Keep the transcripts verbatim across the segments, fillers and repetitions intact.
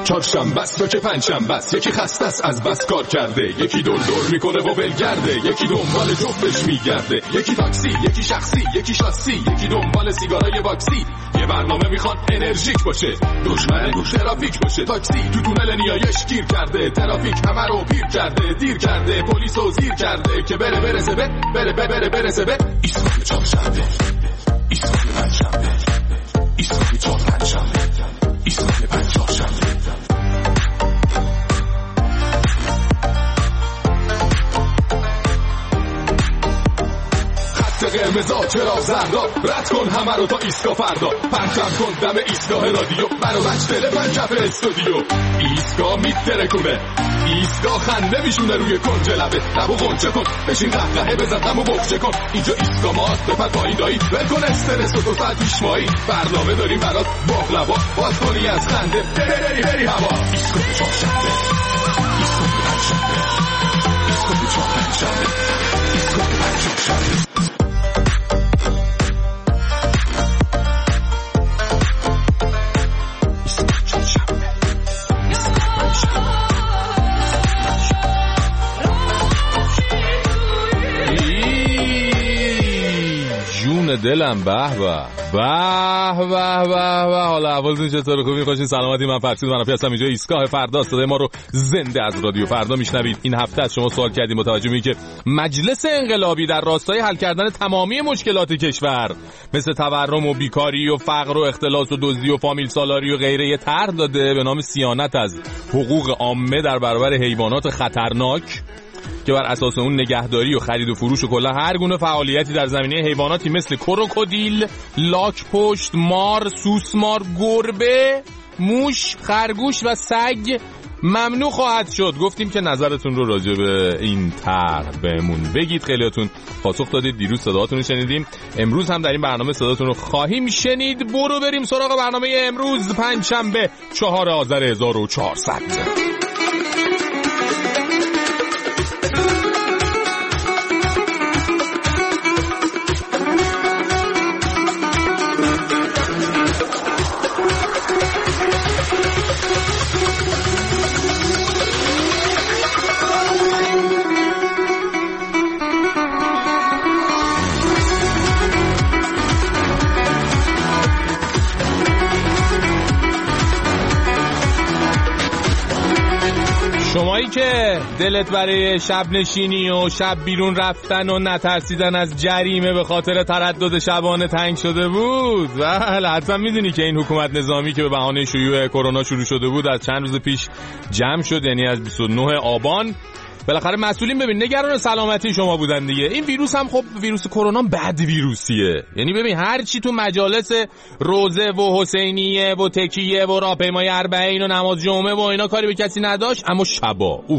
چهارشنبه است و که پنجشنبه است، یکی خسته است از بس کار کرده، یکی دور دور میکنه و ولگرده، یکی دنبال جفتش میگرده، یکی تاکسی، یکی شخصی، یکی شاسی، یکی دنبال سیگارای واکسی. یه برنامه میخوان انرژیک باشه، دشمن گوش ترافیک باشه، تاکسی تو تونل نیایش گیر کرده، ترافیک همه رو پیر کرده، دیر کرده، پلیسو زیر کرده که بره برسه به بره بره بره برسه به ایستگاه چهارشنبه، ایستگاه پنجشنبه، ایستگاه چهارشنبه، ایستگاه پنجشنبه. قرمزا چرا زردا رد کن همه رو تا ایستگاه فردا، پرچم کن دم ایستگاه رادیو، منو بچ تلفن کف استودیو. ایستگاه میترکونه، ایستگاه خنده میشونه روی کنج لبه، لبو غنچه کن بشین قهقهه بزن غمو بخچه کن. اینجا ایستگاه ماست بپر پایین دایی، ول کن استرس و دو ساعت پیشمایی، برنامه داریم برات باقلوا، باز کنی از خنده بری بری هوا. ایستگاه چهارشنبه، ایستگاه پنجشنبه، ایستگاه چهارشنبه، ایستگاه پنجشنبه. دلم به به به به به. حالا احوالتون چطوره؟ خوبی؟ خوشین؟ سلامتی؟ من فرشید منافی هستم. اینجا ایستگاه فردا، صدای ما رو زنده از رادیو فردا میشنوید. این هفته از شما سوال کردیم متوجه میشید که مجلس انقلابی در راستای حل کردن تمامی مشکلات کشور مثل تورم و بیکاری و فقر و اختلاس و دزدی و فامیل سالاری و غیره یه طرح داده به نام صیانت از حقوق عامه در برابر حیوانات خطرناک که بر اساس اون نگهداری و خرید و فروش و کلا هر گونه فعالیتی در زمینه حیواناتی مثل کروکودیل، لاک‌پشت، مار، سوسمار، گربه، موش، خرگوش و سگ ممنوع خواهد شد. گفتیم که نظرتون رو راجع به این طرح بهمون بگید. خیلیاتون پاسخ دادید، دیروز صداهاتون رو شنیدیم، امروز هم در این برنامه صداتون رو خواهیم شنید. برو بریم سراغ برنامه امروز، پنجشنبه چهارم آذر هزار و چهارصد. شمایی که دلت برای شب نشینی و شب بیرون رفتن و نترسیدن از جریمه به خاطر تردد شبانه تنگ شده بود، بله حتما میدونی که این حکومت نظامی که به بهانه شیوع کرونا شروع شده بود از چند روز پیش جمع شد، یعنی از بیست و نه آبان. بالاخره مسئولین ببین نگران سلامتی شما بودن دیگه. این ویروس هم خب ویروس کرونا بد ویروسیه، یعنی ببین هر چی تو مجالس روزه و حسینیه و تکیه و راهپیمایی اربعین و نماز جمعه و اینا کاری به کسی نداشت، اما شبا اوف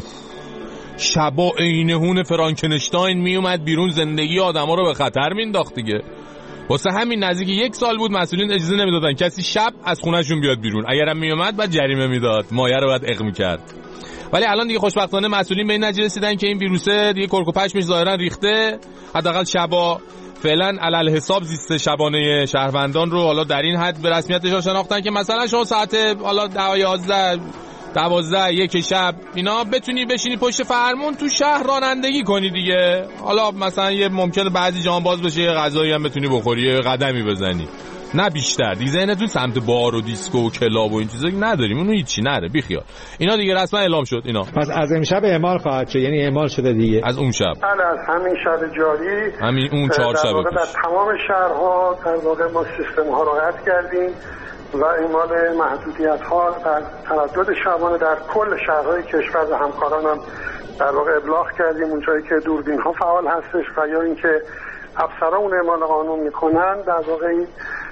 شبا عینهون فرانکنشتاین میومد بیرون، زندگی آدما رو به خطر مینداخت دیگه. واسه همین نزدیک یک سال بود مسئولین اجازه نمیدادن کسی شب از خونه‌شون بیاد بیرون، اگرم میومد بعد جریمه میداد، مایه رو بعد اغ میکرد. ولی الان دیگه خوشبختانه مسئولین به این نتیجه رسیدن که این ویروسه دیگه کرک و پشمش ظاهرا ریخته، حداقل شبا فعلا علل حساب زیست شبانه شهروندان رو حالا در این حد به رسمیت شناختن که مثلا شما ساعت حالا ده یازده دوازده یک شب اینا بتونی بشینی پشت فرمون تو شهر رانندگی کنی دیگه. حالا مثلا یه ممکنه بعضی جان باز بشه، یه غذایی هم بتونی بخوری، یه قدمی بزنی، نه بیشتر. دیگه ذهنتون سمت بار و دیسکو و کلاب و این چیزا نداریم، اونو هیچی نره بیخیال. اینا دیگه رسما اعلام شد اینا. پس از امشب اعمال خواهد شد، یعنی اعمال شده دیگه از اون شب. بله از همین شب جاری، همین اون چهار شب پیش در تمام شهرها در واقع ما سیستم ها رو رد کردیم و اعمال محدودیت ها در تردد شبانه در کل شهرهای کشور و همکارانم در واقع ابلاغ کردیم. اونجایی که دوربین ها فعال هستش و یا اینکه افسران اون اعمال قانون میکنن در واقع این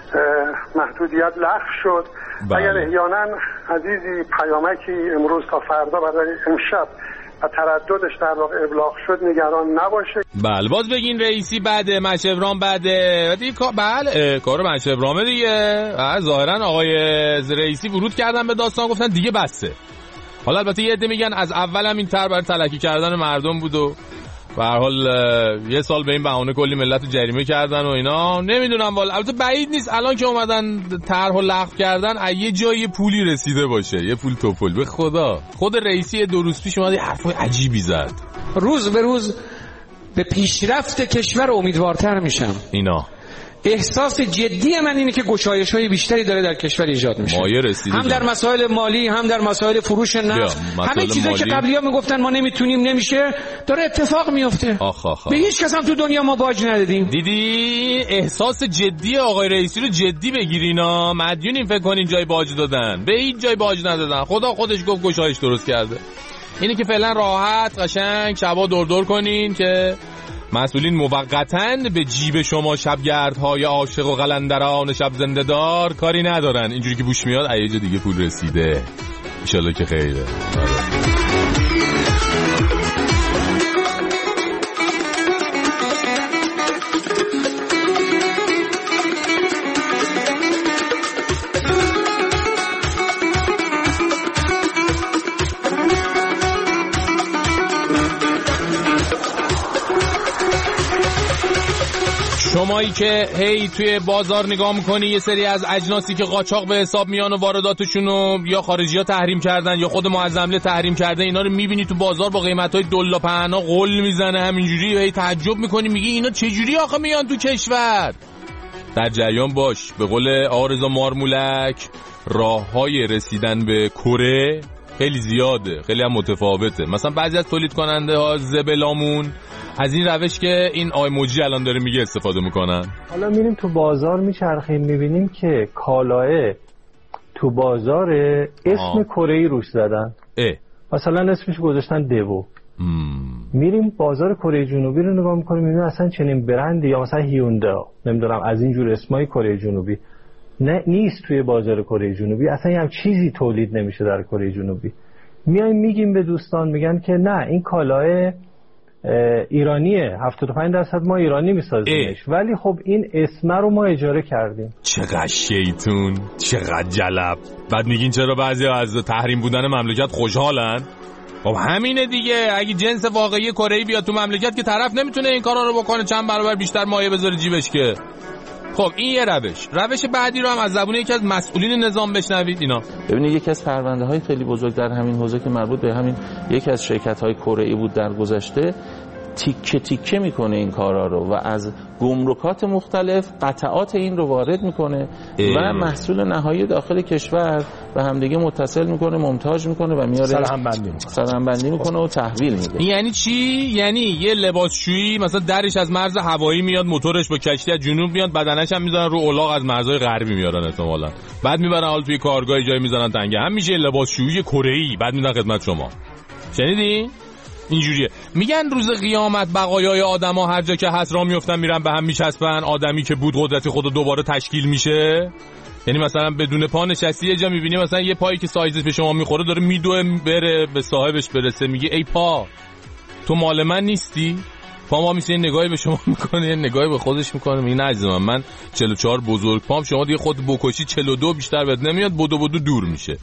محدودیت لغو شد. بله. اگر احیانا عزیزی پیامکی امروز تا فردا برای امشب و ترددش در واقع ابلاغ شد نگران نباشه. بله باز بگین رئیسی بعده، مشوران بعده دیگه. بله کار مشورامه دیگه. ظاهرا آقای رئیسی ورود کردن به داستان، گفتن دیگه بسه. حالا البته یه عده میگن از اولم این طرح برای تلکی کردن مردم بود و به هر حال یه سال به این بهونه کلی ملت رو جریمه کردن و اینا. نمیدونم والا، البته بعید نیست الان که اومدن طرحو لغو کردن یه جایی پولی رسیده باشه، یه پول توپل. به خدا خود رئیسی دو روز پیش اومد یه حرفای عجیبی زد. روز به روز به پیشرفت کشور امیدوارتر میشم. اینا احساس جدی من اینه که گشایش‌های بیشتری داره در کشور ایجاد میشه، هم در مسائل مالی، هم در مسائل فروش نفت، همه چیزایی که قبلی‌ها میگفتن ما نمیتونیم نمیشه داره اتفاق میفته. آخ آخ. به هیچ کس هم تو دنیا ما باج ندادیم. دیدی احساس جدی آقای رئیسی رو جدی بگیرینا. مدیونین فکر کنین جای باج دادن، به هیچ جای باج ندادن. خدا خودش گفت گشایش درست کرده. اینه که فعلا راحت قشنگ شبا دور دور کنین که مسئولین موقتاً به جیب شما شبگردهای عاشق و قلندران شب زنده دار کاری ندارن. اینجوری که بوش میاد ایجا دیگه پول رسیده، انشالله که خیره. شمایی که هی توی بازار نگاه میکنی یه سری از اجناسی که قاچاق به حساب میان و وارداتشونو یا خارجی ها تحریم کردن یا خود معظمله تحریم کرده، اینا رو میبینی تو بازار با قیمتای دلا پهنا قل میزنه همینجوری، هی تعجب میکنی میگی اینا چجوری آخه میان تو کشور. در جریان باش. به قول آرزا مارمولک راههای رسیدن به کره خیلی زیاده، خیلی هم متفاوته. مثلا بعضی از تولید کننده ها زبلامون از این روش که این آی موجی الان داره میگه استفاده میکنن. حالا میریم تو بازار میچرخیم میبینیم که کالاه تو بازار اسم کره‌ای روش زدن. اه. مثلا اسمش گذاشتن دیو. میریم بازار کره جنوبی رو نگاه میکنیم میبینیم اصلا چنین برندی یا مثلا هیوندا نمیدونم از این جور اسمای کره جنوبی نه نیست توی بازار کره جنوبی، اصلا هم چیزی تولید نمیشه در کره جنوبی. میایم میگیم به دوستان، میگن که نه این کالاه ایرانیه، هفتاد و پنج درصد ما ایرانی میسازیمش، ولی خب این اسم رو ما اجاره کردیم. چقدر شیطون، چقدر جلب. بعد میگین چرا بعضی از تحریم بودن مملکت خوشحالن؟ خب همینه دیگه، اگه جنس واقعی کره‌ای بیاد تو مملکت که طرف نمیتونه این کارا رو بکنه، چند برابر بیشتر مایه بذاره جیبش که. خب این یه روش. روش بعدی رو هم از زبون یکی از مسئولین نظام بشنوید. اینا ببینید یکی از پرونده های خیلی بزرگ در همین حوزه که مربوط به همین یکی از شرکت های کره‌ای بود در گذشته، تیکه تیکه میکنه این کارا رو و از گمرکات مختلف قطعات این رو وارد میکنه و محصول نهایی داخل کشور و همدیگه متصل میکنه، مونتاژ میکنه و میاره سرهم بندی میکنه سرهم بندی میکنه و تحویل میده. یعنی چی؟ یعنی یه لباسشویی مثلا درش از مرز هوایی میاد، موتورش با کشتی از جنوب میاد، بدنش هم میذارن رو الاغ از مرزهای غربی میارن احتمالاً، بعد میبرن حال توی کارگاه جای میذارن تنگه، هم میشه لباسشویی کره‌ای، بعد میدن خدمت شما. شنیدی؟ اینجوریه. میگن روز قیامت بقایای آدما هر جا که هست را میافتن میرن به هم میچسبن، آدمی که بود قدرت خودو دوباره تشکیل میشه. یعنی مثلا بدون پا نشستی یه جا میبینی مثلا یه پایی که سایزش به شما میخوره داره میدوه بره به صاحبش برسه، میگه ای پا تو مال من نیستی؟ پا ما میشه نگاهی به شما میکنه، یه نگاهی به خودش میکنه، میگه نه عزیزم من چهل و چهار بزرگ پام، شما دیگه خود بکشی چهل و دو بیشتر بهت نمیاد، بدو بدو دور میشه.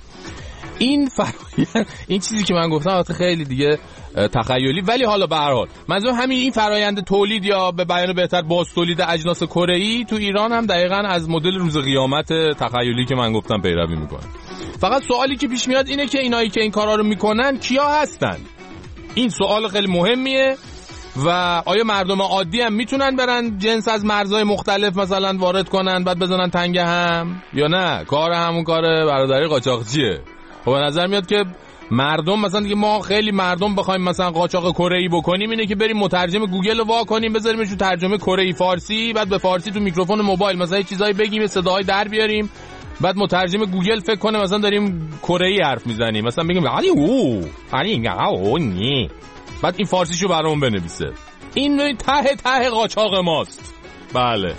این فرایند، این چیزی که من گفتم البته خیلی دیگه تخیلی، ولی حالا به هر حال منظورم همین این فرایند تولید یا به بیان بهتر باز تولید اجناس کره‌ای تو ایران هم دقیقاً از مدل روز قیامت تخیلی که من گفتم پیروی میکنه. فقط سوالی که پیش میاد اینه که اینایی که این کارا رو میکنن کیا هستن؟ این سوال خیلی مهمیه و آیا مردم عادی هم میتونن برن جنس از مرزهای مختلف مثلا وارد کنن بعد بزنن تنگه هم، یا نه کار همون کار برادری قاچاقچیه؟ خب به نظر میاد که مردم مثلا دیگه ما خیلی مردم بخوایم مثلا قاچاق کره‌ای بکنیم اینه که بریم مترجم گوگل رو وا کنیم بذاریمش تو ترجمه کره‌ای فارسی، بعد به فارسی تو میکروفون موبایل مثلا یه چیزایی بگیم، صداهای در بیاریم، بعد مترجم گوگل فکر کنه مثلا داریم کره‌ای حرف میزنیم، مثلا بگیم علی او علی او نی، بعد این فارسیشو برامون بنویسه. این ته ته قاچاق ماست. بله.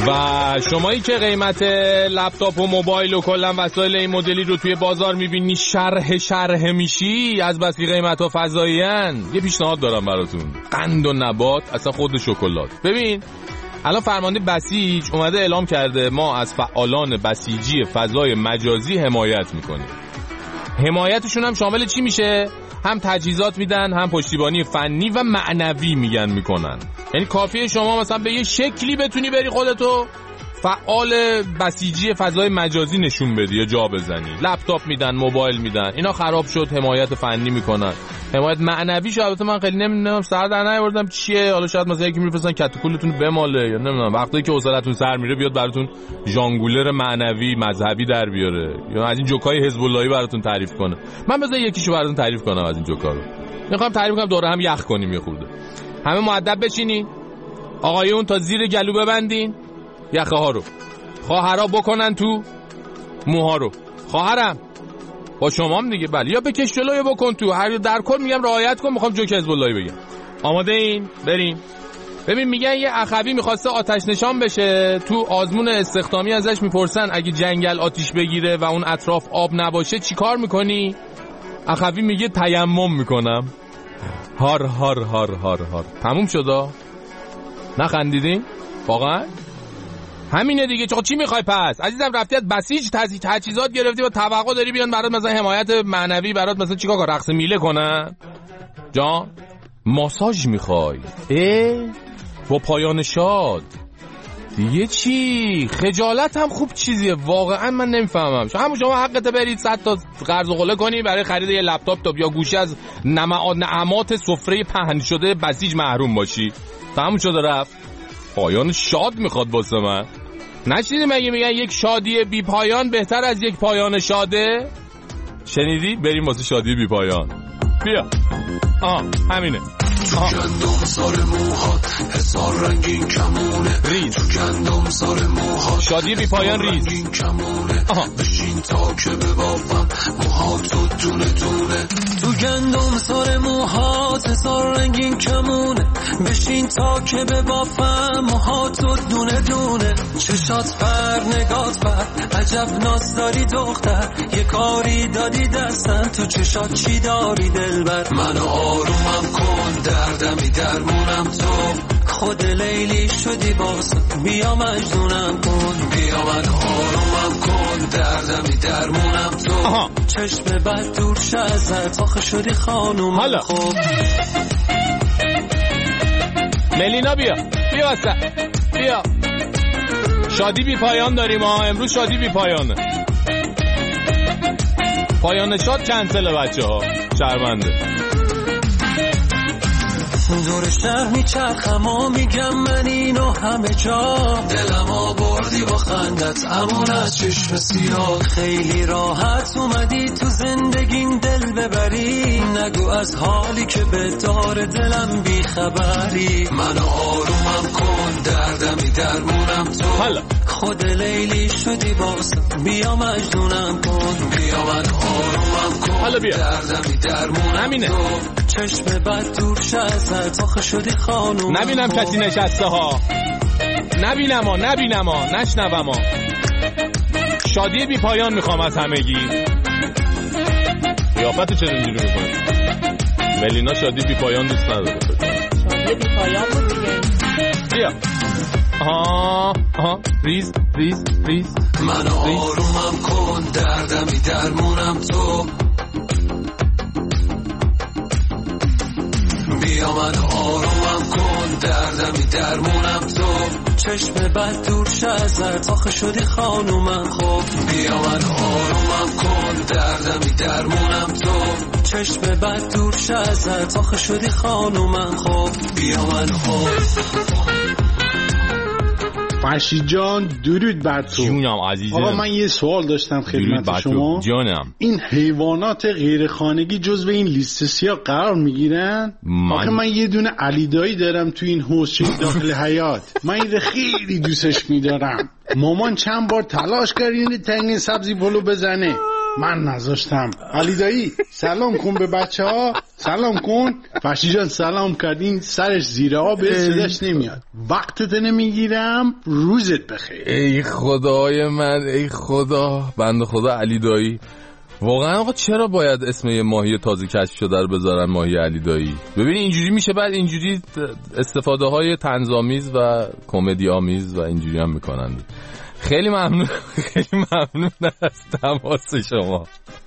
و شمایی که قیمت لپتاپ و موبایل و کلا وسایل این مدلی رو توی بازار میبینی شرح شرح میشی از بس که قیمت‌ها فضایی‌ان، یه پیشنهاد دارم براتون. قند و نبات اصلا خود شکلات. ببین الان فرمانده بسیج اومده اعلام کرده ما از فعالان بسیجی فضای مجازی حمایت میکنیم. حمایتشون هم شامل چی میشه؟ هم تجهیزات میدن، هم پشتیبانی فنی و معنوی میگن میکنن. یعنی کافیه شما مثلا به یه شکلی بتونی بری خودتو فعال بسیجی فضای مجازی نشون بدی یا جا بزنی. لپتاپ میدن، موبایل میدن، اینا خراب شد حمایت فنی میکنن. حمایت معنوی شو البته من خیلی نمیدونم، سر در نیاوردم چیه. حالا شاید مثلا یکی میفرستن کتکولتون بماله یا نمیدونم وقتی که حوصلتون سر میره بیاد براتون ژانگولر معنوی مذهبی در بیاره یا از این جوکای حزب اللهی براتون تعریف کنه. من بذار یکیشو براتون تعریف کنم از این جوکا رو. میخوام تعریف کنم دوره هم یخ کنیم یه خورده. همه مؤدب بشینین. آقایون تا زیر گلو ببندین یخه ها رو. خواهرا بکنن تو موها رو. خواهرم با شمام دیگه بله، یا بکش جلو یا بکن تو، هر در کل میگم رعایت کن. میخوام جوک حزب اللهی بگم. آماده این؟ بریم. ببین میگن یه اخوی میخواسته آتش نشان بشه، تو آزمون استخدامی ازش میپرسن اگه جنگل آتیش بگیره و اون اطراف آب نباشه چی کار میکنی؟ اخوی میگه تیمم میکنم. هار هار هار هار هار. تموم شدا؟ نخندیدین؟ واقعا؟ همینه دیگه. چه چی میخوای پس؟ عزیزم رفتی از بسیج تجهیزات گرفتی و توقع داری بیان برات مثلا حمایت معنوی برات مثلا چیکار کار رقص میله کنن؟ جان ماساژ میخوای؟ اه با پایان شاد دیگه چی؟ خجالت هم خوب چیزیه واقعا. من نمیفهمم. همون شما حقته برید صد تا قرض و قله کنی برای خرید یه لپتاپ تا یا گوشی از نعمات سفره پهن شده بسیج محروم باشی. تموم شده رفت. پایان شاد میخواد واسه من. نشنیدی مگه میگن یک شادی بی پایان بهتر از یک پایان شاده؟ شنیدی؟ بریم واسه شادی بی پایان. بیا. آها همینه. تو گندم سار موهات هزار رنگین کمونه ریز. تو گندم سار موهات شادی بی پایان ریز. آها بشین تا که ببافم موهاتو دونه دونه. تو گندم سار موهات هزار رنگین کمونه بشین تا که ببافم موهاتو دونه دونه. چشات پر نگات پر عجب ناز داری دختر، یه کاری دادی دستم تو چشات چی داری دلبر. منو آرومم کن دردمی درمونم تو، خود لیلی شدی باز بیا مجنونم کن. بیا من آرومم کن دردمی درمونم تو. آها. چشم بد دور شازت آخه شدی خانوم. حالا خوب ملینا بیا بیا واسه بیا. شادی بی پایان داریم ها امروز. شادی بی پایانه. پایان شاد کنسله بچه ها شرمنده. دور شهر میچرخم و میگم من اینو همه جا، دلم آوردی با خندت امون از چشم سیاه. خیلی راحت اومدی تو زندگیم دل ببری، نگو از حالی که به دار دلم بیخبری. منو آرومم کن دردمی درمونم تو. حالا خود لیلی شدی باز بیا مجنونم کن. بیا من آرومم کن. حالا بیا دردمی درمونم همینه. تو. چشم بد دور شازت آخه شدی خانوم. نبینم کسی نشسته ها. نبینم ها نبینم ها نشنوم ها. شادی بی پایان میخوام از همگی. قیافتو چرا اینجوری میکنه؟ ملینا شادی بی پایان دوست نداره. شادی بی پایان بود دیگه. بیا. آها آها ریز ریز ریز. منو آرومم کن دردمی درمونم تو. بیا من آرومم کن دردمی درمونم تو. چشم بد دور شازت آخه شدی خانومم خوب. بیا من آرومم کن دردمی درمونم تو. چشم بد دور شازت آخه شدی خانومم خوب. بیا من خوب. فرشید جان درود بر تو. جونم عزیزم. آقا من یه سوال داشتم خدمت شما. جانم. این حیوانات غیر خانگی جزو این لیست سیاه قرار میگیرن؟ من... آخه من یه دونه علیدایی دارم تو این حوضچه داخل حیات. من این خیلی دوستش میدارم. مامان چند بار تلاش کرد این تنگ سبزی پلو بزنه من نذاشتم. علی دایی سلام کن به بچه ها، سلام کن. فرشی جان سلام کردین، سرش زیر آب صداش نمیاد. وقتت نمیگیرم، روزت بخیر. ای خدای من، ای خدا، بنده خدا علی دایی. واقعا آقا چرا باید اسم یه ماهی تازه کشف شده رو بذارن ماهی علی دایی؟ ببین اینجوری میشه، بعد اینجوری استفاده های طنزآمیز و کمدی آمیز و اینجوری هم میکنن. خیلی ممنون، خیلی ممنون از تماس شما.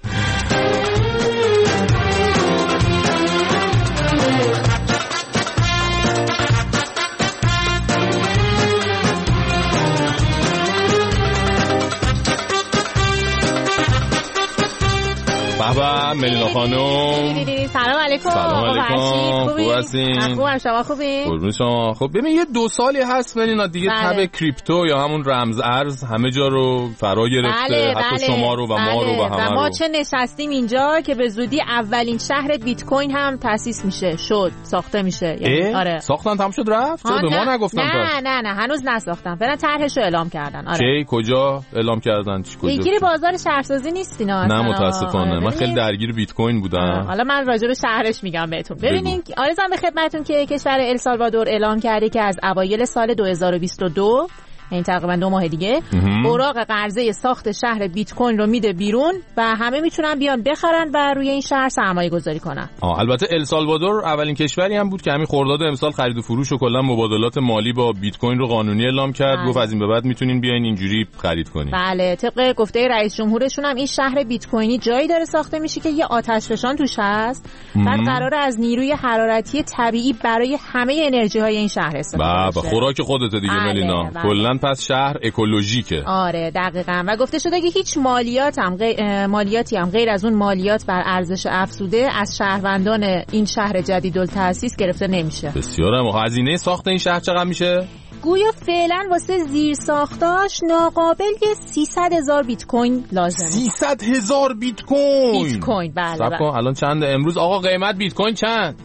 بابا ملینا خانم، سلام علیکم. سلام علیکم. خوب هستین؟ خوبم، شما خوبین؟ قربون شما. خب ببین یه دو سالی هست ملینا دیگه تب کریپتو یا همون رمز ارز همه جا رو فرا گرفته. بله، حتی بله، شما رو و بله. ما رو و همه و ما رو. چه نشستیم اینجا که به زودی اولین شهر بیت کوین هم تأسیس میشه، شد، ساخته میشه. یعنی آره. ساختن تمام شد رفت؟ چرا به ما نگفتن؟ نه نه نه هنوز نساختن. فعلا طرحشو اعلام کردن. آره. کی کجا اعلام کردن؟ چی کجا؟ دیگه بازار شهرسازی نیستین اصلا. نه متاسفانه. آره. من خیلی درگیر بیت کوین بودم. حالا من راجع به شهرش میگم بهتون. ببینین آرزوام به خدمتتون که کشور السالوادور اعلام کرده که از اوایل سال دو هزار و بیست و دو، این تقریبا دو ماه دیگه، اوراق قرضه ساخت شهر بیت کوین رو میده بیرون و همه میتونن بیان بخرن و روی این شهر سرمایه گذاری کنن. آه البته السالوادور اولین کشوری هم بود که همین خرداد امسال خرید و فروش و کلا مبادلات مالی با بیت کوین رو قانونی اعلام کرد. بله. گفت از این به بعد میتونین بیاین اینجوری خرید کنین. بله، طبق گفته رئیس جمهورشون هم این شهر بیت کوینی جایی داره ساخته میشه که یه آتشفشان توش هست. بعد قراره از نیروی حرارتی طبیعی برای همه انرژی های این شهر استفاده بشه. بابا خوراک خودت دیگه ملینا. بله. کلا پس شهر اکولوژیکه. آره دقیقاً. و گفته شده که هیچ مالیات هم غیر مالیاتی هم غیر از اون مالیات بر ارزش افزوده از شهروندان این شهر جدیدالتأسیس گرفته نمیشه. بسیار هم. هزینه ساخت این شهر چقدر میشه؟ گویا فعلا واسه زیر ساختاش ناقابل یه سیصد هزار بیت کوین لازمه. سیصد هزار بیت کوین. بیت کوین بله. صبر کن الان چنده امروز آقا قیمت بیت کوین چند؟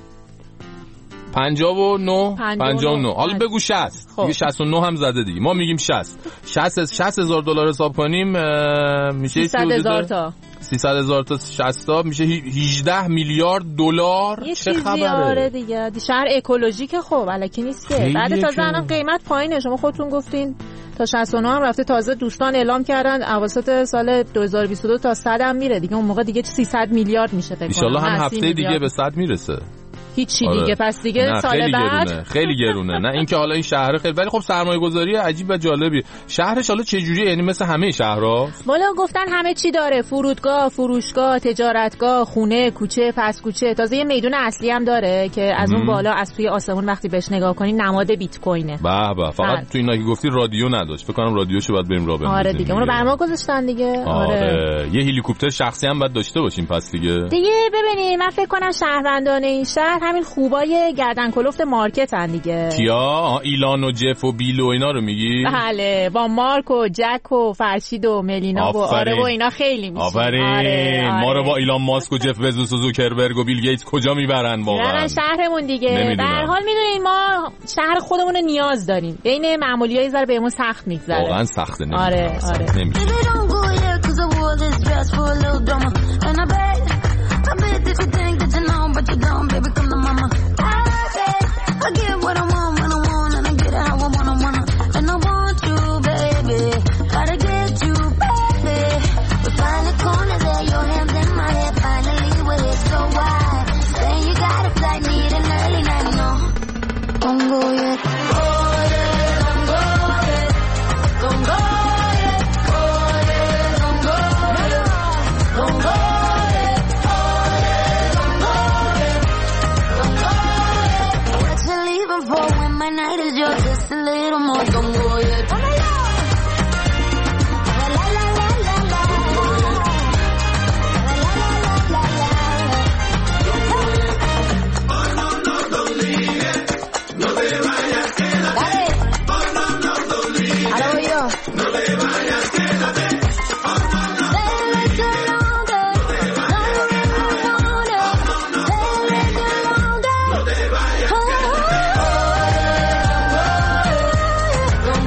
پنجاه و نه پنجاه و نه. حالا بگو شصت. دیگه شصت و نه هم زده دیگه. ما میگیم شصت. شصت هزار دلار حساب کنیم میشه سیصد هزار تا. سیصد هزار تا شصت تا میشه هجده میلیارد دلار. چه خبره؟ آره دیگه. شهر اکولوژیکه خب الکی نیست که. بعد تازه الان قیمت پایینه. شما خودتون گفتین تا شصت و نه هم رفته. تازه دوستان اعلام کردن اواسط سال دو هزار و بیست و دو تا صد هم میره دیگه. اون موقع دیگه سیصد میلیارد میشه فکر کنم. ان شاءالله هم هفته دیگه به صد میرسه. هیچی دیگه. آره. پس دیگه سال خیلی بعد گرونه. خیلی گرونه. نه اینکه حالا این شهر خیلی، ولی خب سرمایه گذاری عجیب و جالبی. شهرش حالا چه جوریه؟ یعنی مثل همه شهرها؟ والا گفتن همه چی داره. فرودگاه، فروشگاه، تجارتگاه، خونه، کوچه، پس کوچه. تازه یه میدون اصلی هم داره که از اون بالا از توی آسمون وقتی بهش نگاه کنی نماد بیت کوینه. به به. فقط هر. تو اینا که گفتی رادیو نداشت. فکر کنم رادیوشو بعد بریم راه بندازیم. آره دیگه. اونو برنامه گذاشتن دیگه. آره. آره. یه هلیکوپتر شخصی هم بعد داشته باشیم پس دیگه. دیگه ببینید من فکر کنم شهروندان این شهر همین خوبای گردن کلفت مارکت هن دیگه. کیا؟ ایلان و جف و بیل و اینا رو میگی؟ بله با مارک و جک و فرشید و ملینا و آره و اینا خیلی میشه. آفرین. آره، آره. ما رو با ایلان ماسک و جف بزوس و زوکربرگ و بیل گیتس کجا میبرن واقعا؟ نه شهرمون دیگه. به هر حال میدونین ما شهر خودمون رو نیاز داریم. بین معمولی‌ها یه ذره بهمون سخت میگذره. واقعا سخته. نمیشه. آره آره. نمیشه. I get what I want when I want and I get it how I wanna wanna and I want you baby, gotta get you baby. We find the corner there, your hands in my head, finally we're here so wide. Saying you got a flight, need an early night, no. Don't go yet. Go yet, don't go yet. Don't go yet. Go yet, don't go yet. Don't go yet. Night is yours, just a little more. Don't go yet. Oh my God. La la la la la. La la la la la. Oh no no don't leave it. No te vayas, quédate. Oh no no don't leave it. Ahora voy yo. No te vayas, quédate. Oh no no don't leave it. No te vayas, quédate. No te vayas, quédate.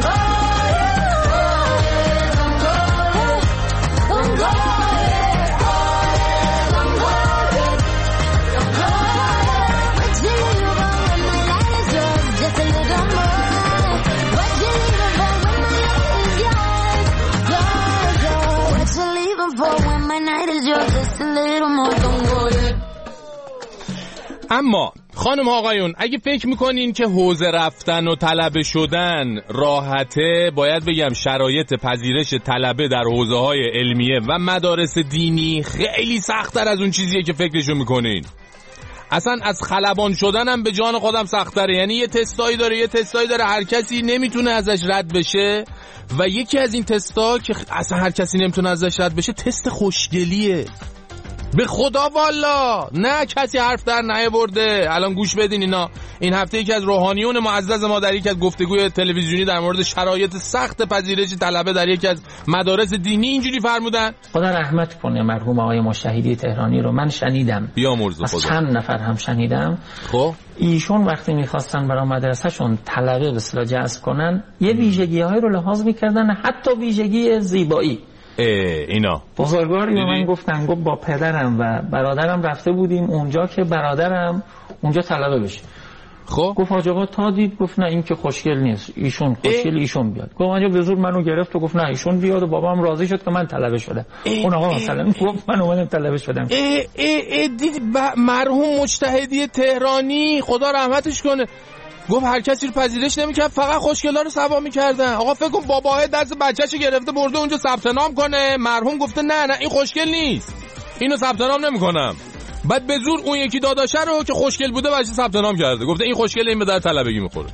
اما خانم آقایون اگه فکر میکنین که حوزه رفتن و طلبه شدن راحته، باید بگم شرایط پذیرش طلبه در حوزه های علمیه و مدارس دینی خیلی سخت‌تر از اون چیزیه که فکرشو میکنین. اصلا از خلبان شدن هم به جان خودم سخت‌تره. یعنی یه تستایی داره یه تستایی داره هر کسی نمیتونه ازش رد بشه و یکی از این تستا که اصلا هر کسی نمیتونه ازش رد بشه تست خوشگلیه. به خدا والا نه کسی حرف در نیاورده. الان گوش بدین اینا. این هفته یکی از روحانیون معزز ما در یکی از گفتگوی تلویزیونی در مورد شرایط سخت پذیرش طلبه در یکی از مدارس دینی اینجوری فرمودن. خدا رحمت کنه مرحوم آقای مشاهدی تهرانی رو من شنیدم. بیامرز خدا. چند نفر هم شنیدم. خب ایشون وقتی میخواستن برای مدرسهشون طلبه به اصطلاح جذب کنن یه ویژگی‌هایی رو لحاظ می‌کردن، حتی ویژگی زیبایی. اینا بزرگواری به من گفتن، گفت با پدرم و برادرم رفته بودیم اونجا که برادرم اونجا طلبه بشه. خب گفت حاج آقا تا دید، گفت نه این که خوشگل نیست، ایشون خوشگل ایشون بیاد. گفت اونجا به زور منو گرفت و گفت نه ایشون بیاد و بابام راضی شد که من طلبه شدم. اون آقا مثلا گفت من اومدم طلبه شدم. ای ای ای دید مرحوم مجتهدی تهرانی خدا رحمتش کنه گفت هر کسی رو پذیرش نمی‌کرد، فقط خوشگلا رو سوا می‌کردن. آقا فکر کن باباه دست بچه‌شو گرفته برده اونجا ثبت نام کنه، مرحوم گفته نه نه این خوشگل نیست، اینو ثبت نام نمی‌کنم. بعد به زور اون یکی داداشه رو که خوشگل بوده بچه ثبت نام کرده، گفته این خوشگله، این به در طلبگی می‌خوره.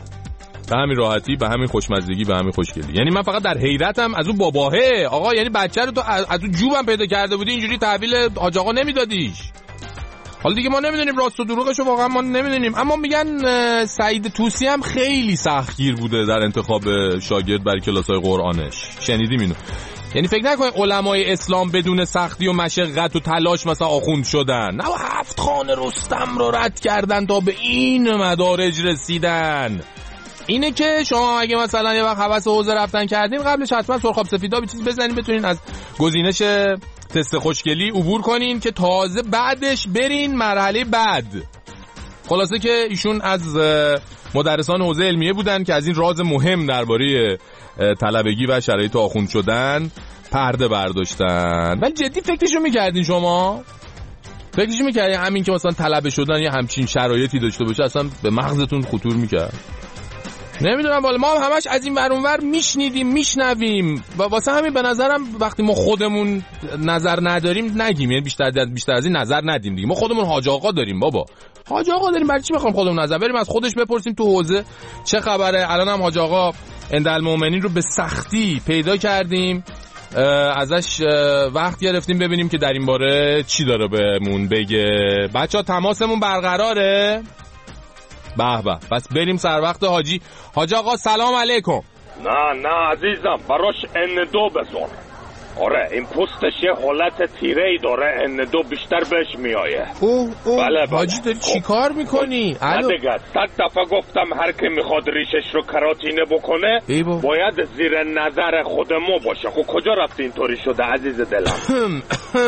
به همین راحتی، به همین خوشمزگی، به همین خوشگلی. یعنی من فقط در حیرتم از اون باباه. آقا یعنی بچه رو تو از اون جوبم پیدا کرده بودی اینجوری تحویل حاج آقا نمیدادیش. حالا دیگه ما نمیدونیم راست و دروغشو، واقعا ما نمیدونیم. اما میگن سعید طوسی هم خیلی سختگیر بوده در انتخاب شاگرد برای کلاس‌های قرآنش. شنیدیم اینو؟ یعنی فکر نکنید علمای اسلام بدون سختی و مشقت و تلاش مثلا آخوند شدن. نه، هفت خانه رستم رو رد کردن تا به این مدارج رسیدن. اینه که شما اگه مثلا یه وقت هوس حوزه رفتن کردین، قبلش حتما سرخاب سفیدا چیز بزنین بتونین از گزینش تست خوشگلی عبور کنین که تازه بعدش برین مرحله بعد. خلاصه که ایشون از مدرسان حوزه علمیه بودن که از این راز مهم درباره طلبگی و شرایط آخوند شدن پرده برداشتن. ولی جدی فکرشو میکردین شما؟ فکرشو میکردین همین که مثلا طلبه شدن یه همچین شرایطی داشته باشه اصلا به مغزتون خطور میکرد؟ نمیدونم والا، ما هم همش از این ور اون ور میشنیدیم میشنویم و واسه همین به نظرم وقتی ما خودمون نظر نداریم نگیم، یعنی بیشتر بیشتر از این نظر ندیم دیگه. ما خودمون حاج آقا داریم بابا، حاج آقا داریم، برای چی بخوام خودمون نظر بریم از خودش بپرسیم تو حوزه چه خبره؟ الان هم حاج آقا اندالمؤمنین رو به سختی پیدا کردیم، ازش وقت گرفتیم ببینیم که در این باره چی داره بهمون بگه. بچه‌ها تماسمون برقراره؟ به به، پس بریم سر وقت حاجی. حاج آقا سلام علیکم. نه نه عزیزم، براش ان دو بذار. آره این پوستش یه حالت تیره ای داره، ان دو بیشتر بهش میایه. اوه اوه بله بله. حاجی داری چی کار میکنی؟ نه دیگه، صد دفعه گفتم هر کی میخواد ریشش رو کراتینه بکنه باید زیر نظر خود ما باشه. خب کجا رفتی اینطوری شده عزیز دلم؟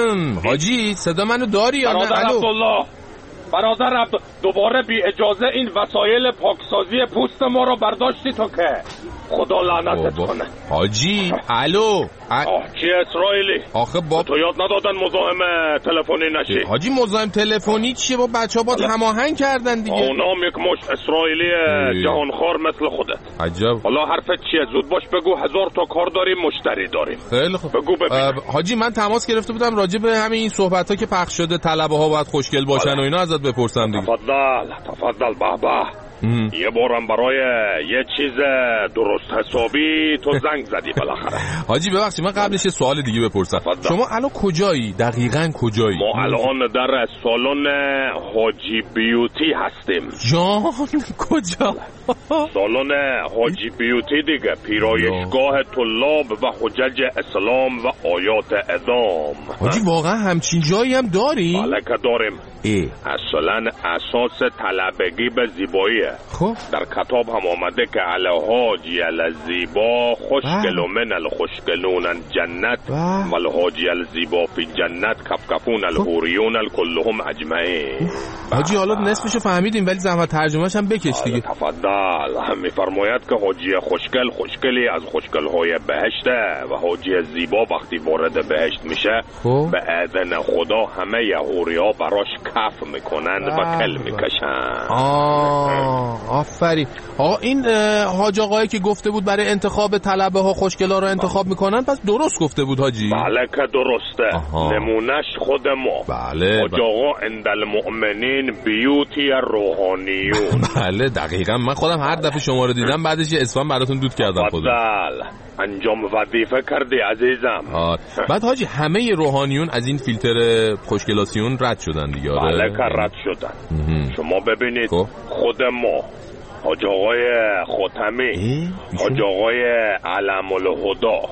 حاجی صدا منو داری یا نه؟ برادر عبدالله، برادر عبد دوباره بی اجازه این وسایل پاکسازی پوست ما رو برداشتی تو که خدا لعنتت کنه. حاجی الو آه چی اسرائیلی؟ آخه با تو یاد ندادن مزاحم تلفنی نشی؟ حاجی مزاحم تلفنی چیه؟ با بچه‌ها با هماهنگ کردن دیگه. اونام یک مش اسرائیلی جهانخوار مثل خودت. عجب. حالا حرفت چیه؟ زود باش بگو، هزار تا کار داریم، مشتری داریم. خیلی خوب بگو ببین. حاجی من تماس گرفته بودم راجع به همین این صحبت‌ها که پخش شده طلبه ها باید خوشگل باشن و اینا ازت بپرسم دیگه. تفضل تفضل. به به. یه بارم برای یه چیز درست حسابی تو زنگ زدی بالاخره. حاجی ببخشید من قبلش یه سوال دیگه بپرسم. فضل. شما الان کجایی؟ دقیقاً کجایی؟ ما الان در سالن حاجی بیوتی هستیم. جان کجا؟ سالن حاجی بیوتی دیگه، پیرایشگاه طلاب و حجج اسلام و آیات اعدام. حاجی واقعا همچین جایی هم داری؟ بله که داریم. ای. اصلا اساس طلبگی به زیباییه. خب در کتاب هم آمده که الحاجی الزیبا خوشگل و من الخوشگلون جنت و الحاجی الزیبا فی جنت کفکفون الحوریون الکلهم اجمعین. حاجی حالا نصفشو فهمیدیم ولی زحمت ترجمه‌ش هم بکش دیگه. تفضل. میفرماید که حاجی خوشگل خوشگلی از خوشگل‌های بهشته و حاجی زیبا وقتی وارد بهشت میشه به اذن خدا همه حوریا براش کف میکنند و کل میکشند. آه آفرین. آقا این حاج آقایی که گفته بود برای انتخاب طلبه ها خوشگلا رو انتخاب میکنن، پس درست گفته بود حاجی؟ بله که درسته. آها. نمونش خود ما. بله. حاج آقا عند المؤمنین بیوتی روحانیون. بله دقیقا، من خودم هر دفعه شما رو دیدم بعدش یه اسم براتون دود کردم. خودم بله انجام وظیفه کردی عزیزم. آه. بعد حاجی همه روحانیون از این فیلتر خوشگلاسیون رد شدن دیگه؟ بله که رد شدن. شما ببینید خب. خود ما حاج آقای ختمی، حاج آقای علم الهدا،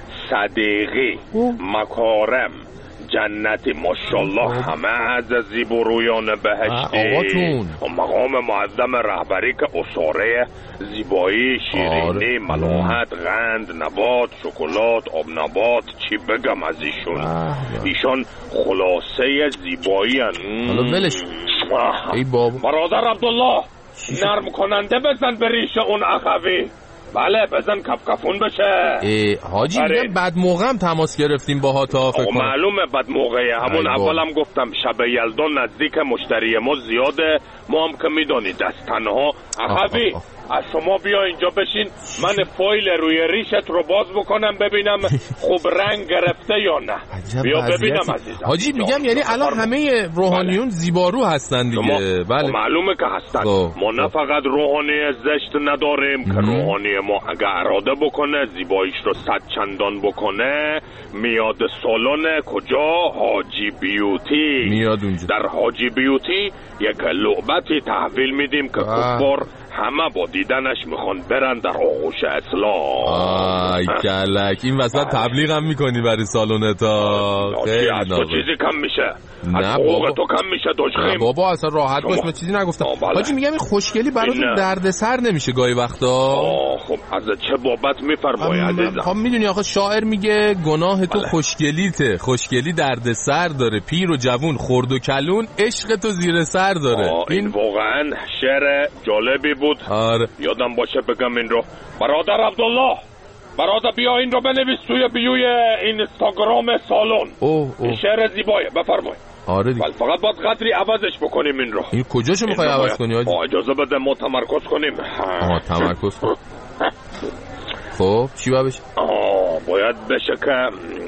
صدیقی، مکارم، جنتی، ماشاءالله همه از زیبرویان بهشتی و مقام معظم رهبری که اساره زیبایی، شیرینی، ملاحت، قند، نبات، شکلات، آب نبات، چی بگم از ایشون. ایشون خلاصه زیبایی هن. حالا ولش ای بابا. برادر عبدالله نرم کننده بزن به ریش اون اخوی. بله بزن کف کفون بشه. حاجی میگم بعد موقع هم تماس گرفتیم باها تا فکر کنم. معلومه بعد موقعه. همون اولم گفتم شب یلدا نزدیک مشتری ما زیاده، ما هم که میدونید از تنها. اخوی از شما بیا اینجا بشین، من فایل روی ریشت رو باز بکنم ببینم خوب رنگ گرفته یا نه. بیا ببینم عزیزم. حاجی میگم یعنی الان همه روحانیون زیبارو هستن دیگه؟ بله معلومه که هستن. ما نه فقط روحانی زشت نداریم که روحانی ما اگه اراده بکنه زیباییش رو صد چندان بکنه میاد سالن کجا؟ حاجی بیوتی. میاد اونجا. در حاجی بیوتی یک لعبتی تحویل میدیم که کفار همه با دیدنش میخوان برن در آغوش اسلام. آی کلک این وسط تبلیغ هم میکنی برای سالونتا؟ خیلی از تو چیزی کم میشه؟ از حقوق تو کم میشه دشخیم؟ بابا اصلا راحت باش، من چیزی نگفتم. حاجی میگم این خوشگلی براتون دردسر نمیشه گاهی وقتا؟ خب از چه بابت میفرمایی عزیزم؟ خب میدونی آخه شاعر میگه گناه تو خوشگلیته، خوشگلی دردسر داره، پیر و جوون خرد و کلون عشق تو زیر سر داره. این واقعا شعر جالبی بود. آره. یادم باشه بگم این رو. برادر عبدالله برادر بیا این رو بنویس توی بیوی اینستاگرام سالن. اوه اوه. شعر زیبایه بفرمایید. آره دیگه. فقط باید قدری عوضش بکنیم این رو. این کجاشو میخوای عوض کنی حاجی؟ اجازه بده ما تمرکز کنیم. آها تمرکز کن. خب چی باید بشه؟ آه باید بشه که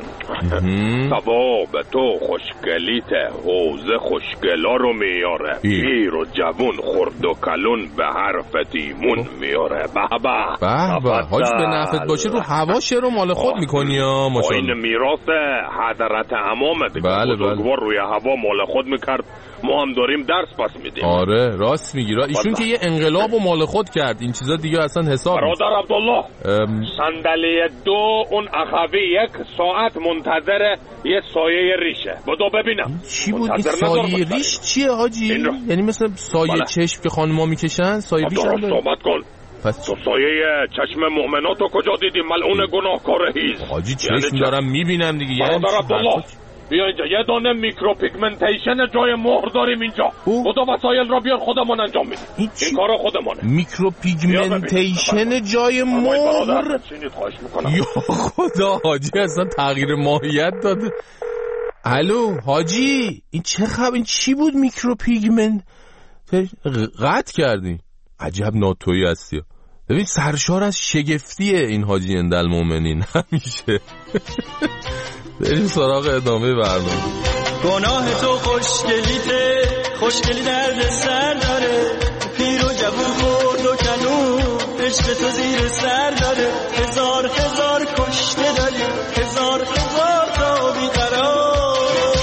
ثواب تو خوشگلیت حوزه خوشگلا رو میاره، پیر و جوون خرد و کلون به حرف تیمون میاره. به به به حاج به نفت باشه رو هواش رو مال خود میکنی ها ماشاءالله. این میراث حضرت امام دیگه. بله بزرگوار روی هوا مال خود میکرد، ما هم داریم درس پس میدیم. آره راست میگی. ایشون که یه انقلاب و مال خود کرد، این چیزا دیگه اصلا حساب نیست. برادر عبدالله ام... صندلی دو اون اخوی یک ساعت منتظر یه سایه ریشه. بدو ببینم چی بود این سایه ریش چیه حاجی؟ یعنی مثلا سایه بله. چشم که خانم‌ها میکشن سایه ریش هم داره؟ صحبت کن. پس تو سایه چشم مؤمناتو کجا دیدی ملعون گناهکار هیز؟ حاجی چشم دارم میبینم دیگه. برادر عبدالله بیا اینجا یه دانه میکرو پیگمنتیشن جای مهر داریم اینجا. خدا وسایل را بیار خودمون انجام میدیم. این, این کارا خودمونه. میکرو پیگمنتیشن جای مهر؟ یا خدا حاجی اصلا تغییر ماهیت داده. الو حاجی این چه خب این چی بود میکرو پیگمنت؟ قطع کردی. عجب ناتویی هستی. ببین سرشار از شگفتیه این حاجی اندالمومنین همیشه. بریم سراغ ادامه برنامه. گناه تو خوشگلیته، خوشگلی درد سر داره، پیر و جوون خرد و کلون عشق تو زیر سر داره، هزار هزار کشته داری، هزار هزار تا بیقرار،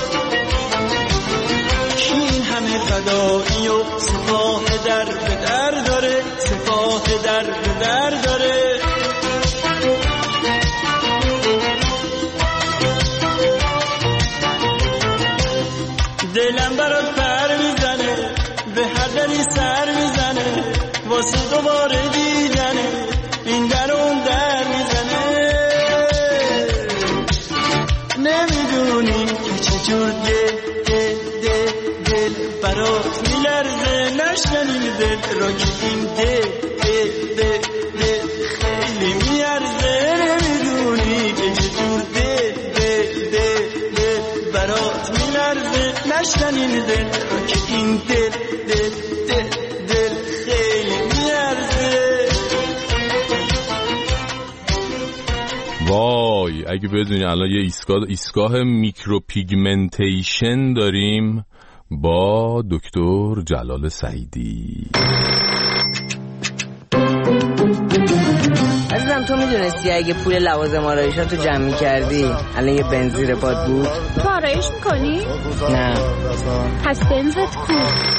کی این همه فدایی و سپاه در به در داره، سپاه در به در داره. دلم برات پر میزنه، به هر دری سر میزنه، واسه دوباره دیدنه این در اون در میزنه. نمیدونی که چجور دل دل دل دل برات میلرزه، نشنی دل را که این دل دل دل دل خیلی میارزه. نمیدونی که چجور دل دل دل دل برات میلرزه، نشنی دل را وای اگه بدونی الان یه ایستگاه ایستگاه میکروپیگمنتیشن داریم با دکتر جلال سعیدی. عزیزم تو میدونستی اگه پول لوازم آرایشاتو جمع میکردی الان یه بنزیر پاد بود؟ تو آرایش میکنی؟ نه. پس بنزت کو؟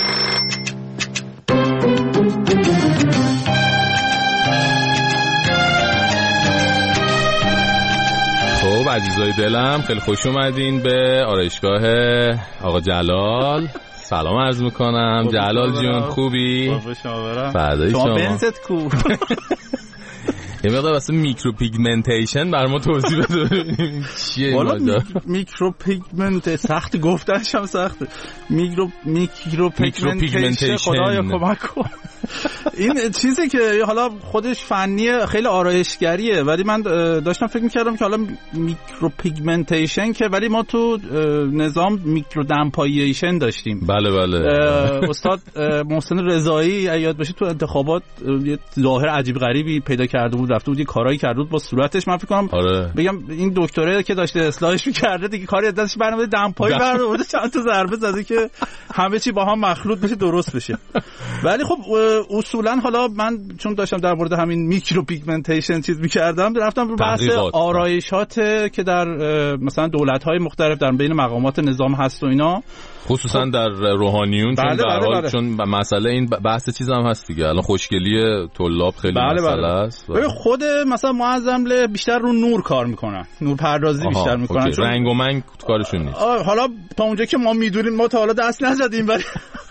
خب عزیزای دلم خیلی خوش اومدین به آرایشگاه آقا جلال. سلام عرض میکنم. جلال جون خوبی؟ فردای شما. شما بنزت کو؟ یه مقدار واسه میکروپیگمنتیشن بر ما توضیح بده ببینیم چیه این ماجرا. میکروپیگمنت سخت گفتنش هم سخته. میکرو میکروپیگمنتیشن خدایا کمک کن. این چیزی که حالا خودش فنیه خیلی آرایشگریه ولی من داشتم فکر می‌کردم که حالا میکروپیگمنتیشن که ولی ما تو نظام میکرودمپاییشن داشتیم. بله بله. استاد محسن رضایی یاد باشه تو انتخابات یه ظاهر عجیب غریبی پیدا کرده بود رفته بود یه کارایی کرده بود با صورتش. من فکر کنم آره. بگم این دکتره که داشته اصلاحش می‌کرده دیگه کاری دستش برنامه دمپایی برآورده چند تا ضربه زده که همه چی با هم مخلوط بشه درست بشه. ولی خب اصولا حالا من چون داشتم در مورد همین میکروپیگمنتیشن چیز می‌کردم رفتم رو بحث آرایشات که در مثلا دولت‌های مختلف در بین مقامات نظام هست و اینا خصوصا خب در روحانیون چون بله در بله حال بله. چون مسئله این بحث چیز هم هست دیگه الان خوشگلی طلاب خیلی بله مسئله بله. است بله. خود مثلا معظم بیشتر رو نور کار میکنن نور پردازی بیشتر میکنن چون رنگ و منگ کارشون نیست. حالا تا اونجا که ما میدونیم ما تا حالا دست نزدیم ولی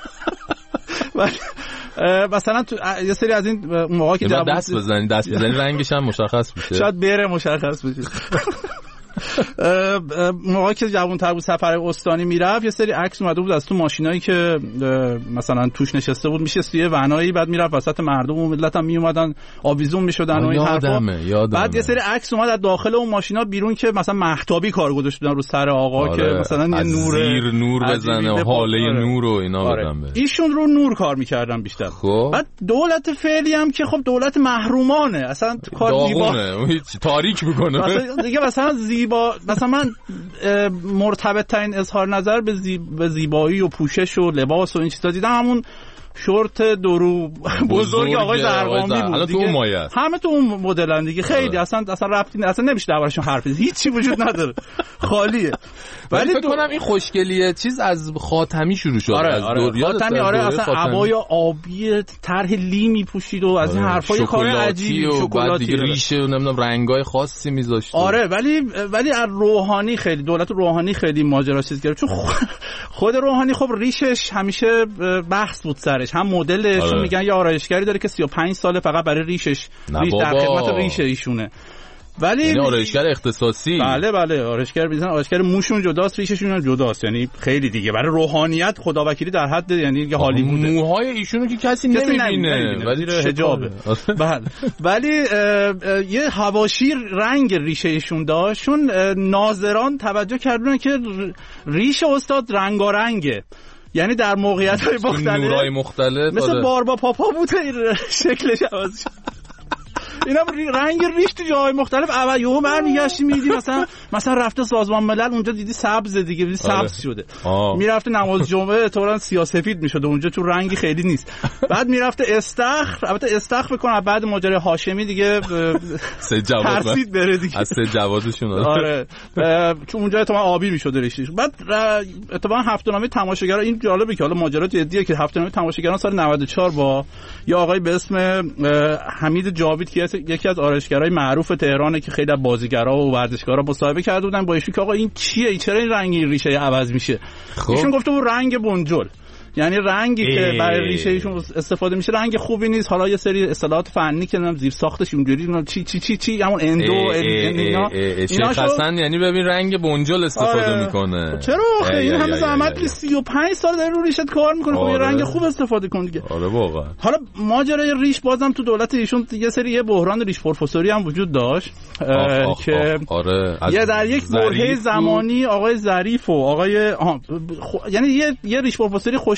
مثلا تو یه سری از این موقعی که دست بزنی دست بزنی رنگش هم مشخص میشه شاید بره مشخص بشه. موقعی که جوان‌تر بود سفر استانی میرفت یه سری عکس اومده بود از تو ماشینایی که مثلا توش نشسته بود میشه یه ونایی بعد میرفت وسط مردم و ملت هم میومدن آویزون میشدن و این حرفا. بعد یه سری عکس اومد از داخل اون ماشینا بیرون که مثلا مهتابی کار گذاشته بودن رو سر آقا آره. که مثلا یه نور زیر نور بزنه حاله آره. نور و اینا آره. بدن به ایشون رو نور کار میکردن بیشتر. خب. بعد دولت فعلی هم که خب دولت محرومانه اصلا کار زیبا هیچ تاریک میکنه دیگه مثلا زیبا مثلا من مرتبط ترین اظهار نظر به, زیب... به زیبایی و پوشش و لباس و این چیزا دیدم همون شورت درو بزرگ آقای زرقامی بود دیگه. همه تو اون مدلن دیگه خیلی اصلا اصلا ربطی اصلا نمیشه دربارشون حرف بزنی هیچی وجود نداره خالیه. ولی فکر کنم این خوشگلیه چیز از خاتمی شروع شد آره از آره. خاتمی آره اصلا عبای آبی طرح لی میپوشید و از این آره. حرفای کار عجیبی شکلاتی دیگه ریشه و نمیدونم رنگای خاصی میذاشت. آره ولی ولی از روحانی خیلی دولت روحانی خیلی ماجرا چیز کرد چون خود روحانی خب ریشش همیشه بحث بود سر هم مدلش آره. میگن یه آرایشگری داره که سی و پنج ساله فقط برای ریشش ریش در خدمت ریش ایشونه ولی یعنی آرایشگر اختصاصی. بله بله آرایشگر بیزن آرایشگر موشون جداست ریششون هم جداست یعنی خیلی دیگه برای روحانیت خداوکیلی در حد یعنی یه هالیووده. موهای ایشونو که کسی نمیبینه ولی حجابه. بله ولی یه حواشی رنگ ریشه ایشون داشت چون ناظران توجه کردن که ریش استاد رنگارنگه یعنی در موقعیت‌های مختلف نورای مختلف مثل باربا پاپا بوده این شکلش عوض شد. اینا رنگ ریش تو جاهای مختلف اول یهو برمیگشتی میدیدی مثلا مثلا رفته سازمان ملل اونجا دیدی سبز دیگه دیدی سبز شده میرفته نماز جمعه احتمالاً سیاه‌سفید میشد اونجا چون رنگی خیلی نیست. بعد میرفته استخر البته استخر بکنه بعد ماجرای هاشمی دیگه سه جواد ترسید بره دیگه از سه جوادشون آره چون اونجا احتمالاً آبی میشد ریشش. بعد اتفاقا هفته‌نامه تماشاگرها این جالبه که حالا ماجرا جدیه که هفته‌نامه تماشاگران سال نود و چهار با یه آقای به اسم حمید جاوید که یکی از آرایشگرای معروف تهرانه که خیلی از بازیگرا و ورزشکارا مصاحبه کرده بودن با ایشون که آقا این چیه چرا این رنگی ریشه عوض میشه. ایشون گفته بود رنگ بنجل یعنی رنگی ای. که برای ریشه ایشون استفاده میشه رنگ خوبی نیست. حالا یه سری اصطلاحات فنی که نمیدونم زیر ساختش اونجوری چی چی چی چی همون اندو اینا اینا حسن یعنی ببین رنگ بنجل استفاده آره. میکنه چرا آخه این همه زحمت سی و پنج سال داره رو ریشت کار میکنه آره. خب یه رنگ خوب استفاده کن دیگه. آره واقعا. حالا ماجرای ریش بازم تو دولت ایشون یه سری یه بحران ریش پروفسوری هم وجود داشت آخ آخ که آخ آره. یه در یک برهه زمانی آقای ظریف و آقای خو... یعنی یه یه ریش پروفسوری خوش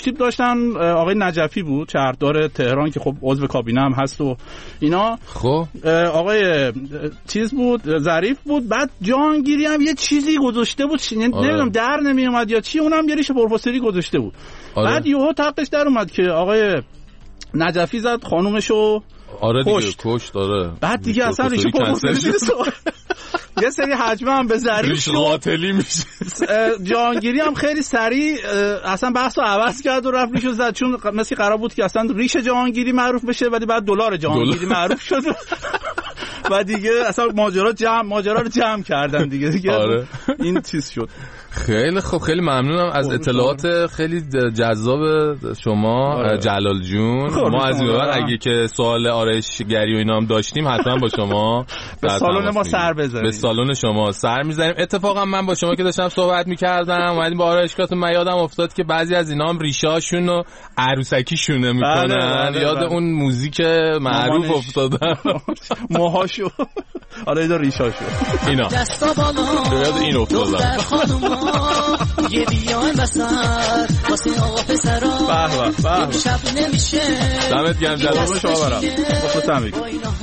تیپ داشتن، آقای نجفی بود شهردار تهران که خب عضو کابینه هم هست و اینا. خب آقای چیز بود، ظریف بود. بعد جهانگیری هم یه چیزی گذاشته بود، نمیدونم در نمی اومد یا چی، اونم یه ریش پروفسوری گذاشته بود. آره. بعد یهو تقش در اومد که آقای نجفی زد خانومشو آره دیگه کشت, کشت داره. بعد دیگه اصلا ریش پروفسوری یه سری حجمه هم به ظریف شد، قاتلی میشه. جهانگیری هم خیلی سریع اصلا بحثو عوض کرد و رفت ریشو زد، چون مثل قرار بود که اصلا ریش جهانگیری معروف بشه ولی بعد دلار جهانگیری معروف شد و دیگه اصلا ماجرا جمع ماجرا رو جمع کردن دیگه دیگه آره. این چیز شد. خیلی خب، خیلی ممنونم از اطلاعات خیلی جذاب شما. آره. جلال جون خب ما از این بعد اگه که سوال آرایشگری و اینا هم داشتیم حتما با شما به سالن ما سر بزنیم، به سالن شما سر میزنیم. اتفاقا من با شما که داشتم صحبت میکردم اومدیم با آرایشگاهتون، من یادم افتاد که بعضی از اینا هم ریشاشون و عروسکیشونه میکنن. بله بله یاد بله. اون موزیک معروف افتادم موهاشو آره اینا ریشاشو اینا یاد این افتادم. یه بیان بسر واسه آقا پسرا به به به شب نمیشه دمت گرم جلال شما برام مخلصم میگم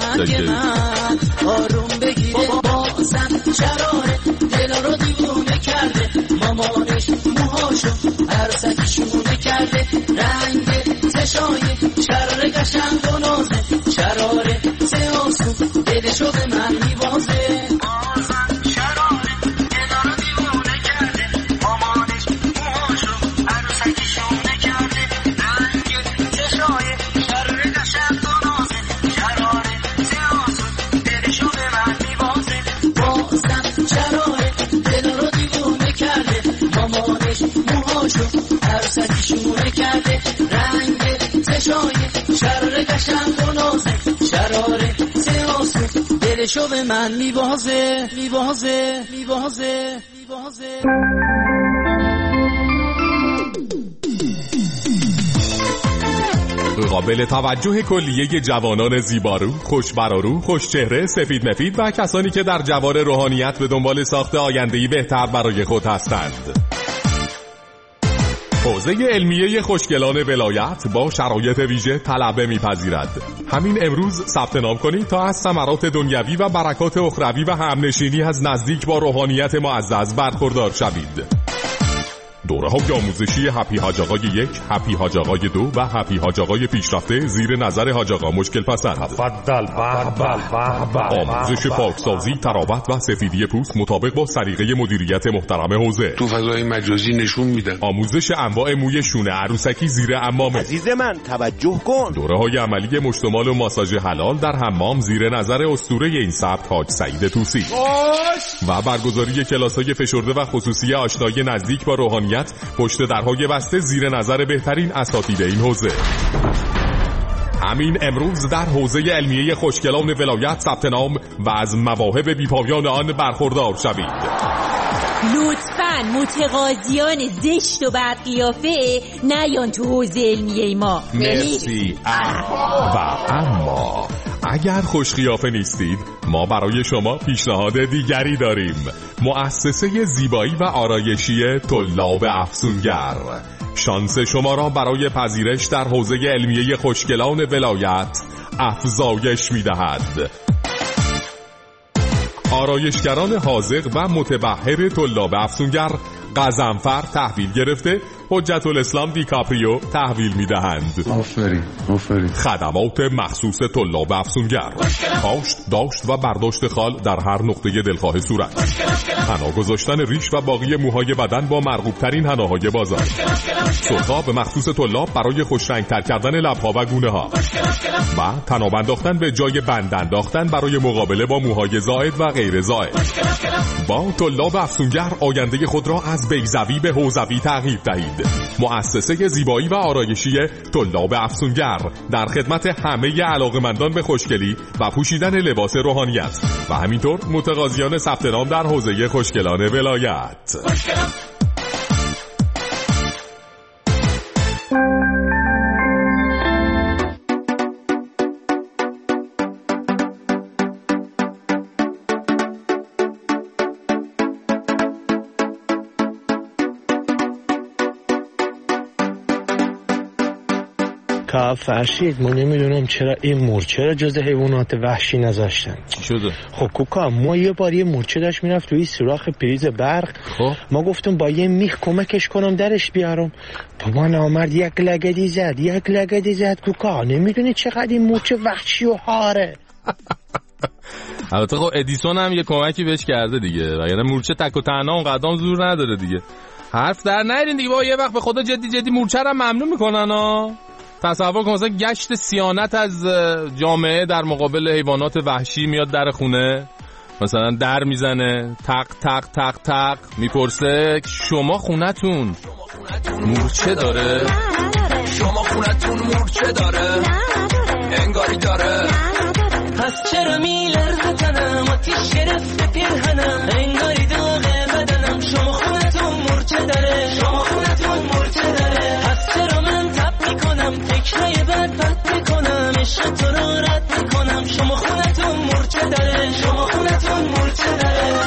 آروم بگیره بازم شراره دل رو دیوونه کرده مامانش موهاشو عروسکیشونه کرده رنگ چشای شراره قشنگ و نازه شراره سه آسون دلشو به من میوازه عروسکیشونه کرده رنگ چشای شراره قشنگ و نازه شراره سه آسون دلشو به من میبازه میبازه میبازه میبازه. قابل توجه کلیه جوانان زیبارو، خوشبرارو، خوشچهره، سفید مفید و کسانی که در جوار روحانیت به دنبال ساخت آینده‌ای بهتر برای خود هستند. حوزه علمیه خوشگلان ولایت با شرایط ویژه طلبه میپذیرد. همین امروز ثبت نام کنید تا از ثمرات دنیوی و برکات اخروی و همنشینی از نزدیک با روحانیت معزز برخوردار شوید. دوره های آموزشی هپی حاج آقای یک، هپی حاج آقای دو و هپی حاج آقای پیشرفته زیر نظر حاج آقا مشکل پسند. تفضل. آموزش پاکسازی، تراوت و سفیدی پوست مطابق با سلیقه مدیریت محترم حوزه. تو فضای مجازی نشون میدن. آموزش انواع موی شونه عروسکی زیر عمامه. عزیز من توجه کن. دوره های عملی مشتمال و ماساژ حلال در حمام زیر نظر اسطوره این سبک حاج سعید طوسی. و برگزاری کلاس‌های فشرده و خصوصی آشنایی نزدیک با روحانیت پشت درهای بسته زیر نظر بهترین اساتید این حوزه. همین امروز در حوزه علمیه خوشگلان ولایت ثبت نام و از مواهب بی‌پایان آن برخوردار شوید. لطفاً متقاضیان زشت و بد قیافه نیان تو حوزه علمیه ما. مرسی. و اما اگر خوش قیافه نیستید ما برای شما پیشنهاد دیگری داریم. مؤسسه زیبایی و آرایشی طلاب افسونگر شانس شما را برای پذیرش در حوزه علمیه خوشگلان ولایت افزایش می‌دهد. آرایشگران حاذق و متبحر طلاب افسونگر قزنفر تحویل گرفته حجت الاسلام دیکاپریو تحویل میدهند. آفرین آفرین. خدمات مخصوص طلاب افسونگر، کاشت، داشت و برداشت خال در هر نقطه دلخواه صورت، حنا گذاشتن ریش و باقی موهای بدن با مرغوب ترین حناهای بازار، سرخاب مخصوص طلاب برای خوش رنگ تر کردن لبها و گونه ها و تناب انداختن به جای بند انداختن برای مقابله با موهای زائد و غیر زائد. با طلاب افسونگر آینده خود را از بیضوی به حوزوی تغییر دهید. مؤسسه زیبایی و آرایشی طلاب افسونگر در خدمت همه علاقه‌مندان به خوشگلی و پوشیدن لباس روحانیت و همینطور متقاضیان ثبت نام در حوزه خوشگلان ولایت. کوکا فرشید ما نمیدونم چرا این مورچه را جز حیوانات وحشی نذاشتن. چی شده؟ خب کوکا ما یه بار یه مورچه داشت میرفت توی سوراخ پریز برق. خب ما گفتم با یه میخ کمکش کنم درش بیارم. بابا نامرد یک لگدی زد یک لگدی زد کوکا. نمیدونی چقدر این مورچه وحشی و هاره. البته خب ادیسون هم یه کمکی بهش کرده دیگه، وگرنه مورچه تک و تنها اون قدم زور نداره دیگه. حرف در نیارین دیگه با یه وقت به خدا جدی جدی مورچه رو ممنوع میکنن ها. تصور کن مثلا گشت صیانت از جامعه در مقابل حیوانات وحشی میاد در خونه، مثلا در میزنه تق تق تق تق میپرسه شما خونتون مورچه داره؟ شما خونتون مورچه داره؟ انگاری داره. پس چرا میلرزه تنم آتیش گرفته پیرهنم انگاری داغه بدنم. شما خونتون مورچه داره؟ شما خونتون مورچه داره؟ پس چرا من تب میکنم فکرای بد بد میکنم عشق تو رو رد میکنم. شما خونتون مورچه داره؟ شما خونتون مورچه داره؟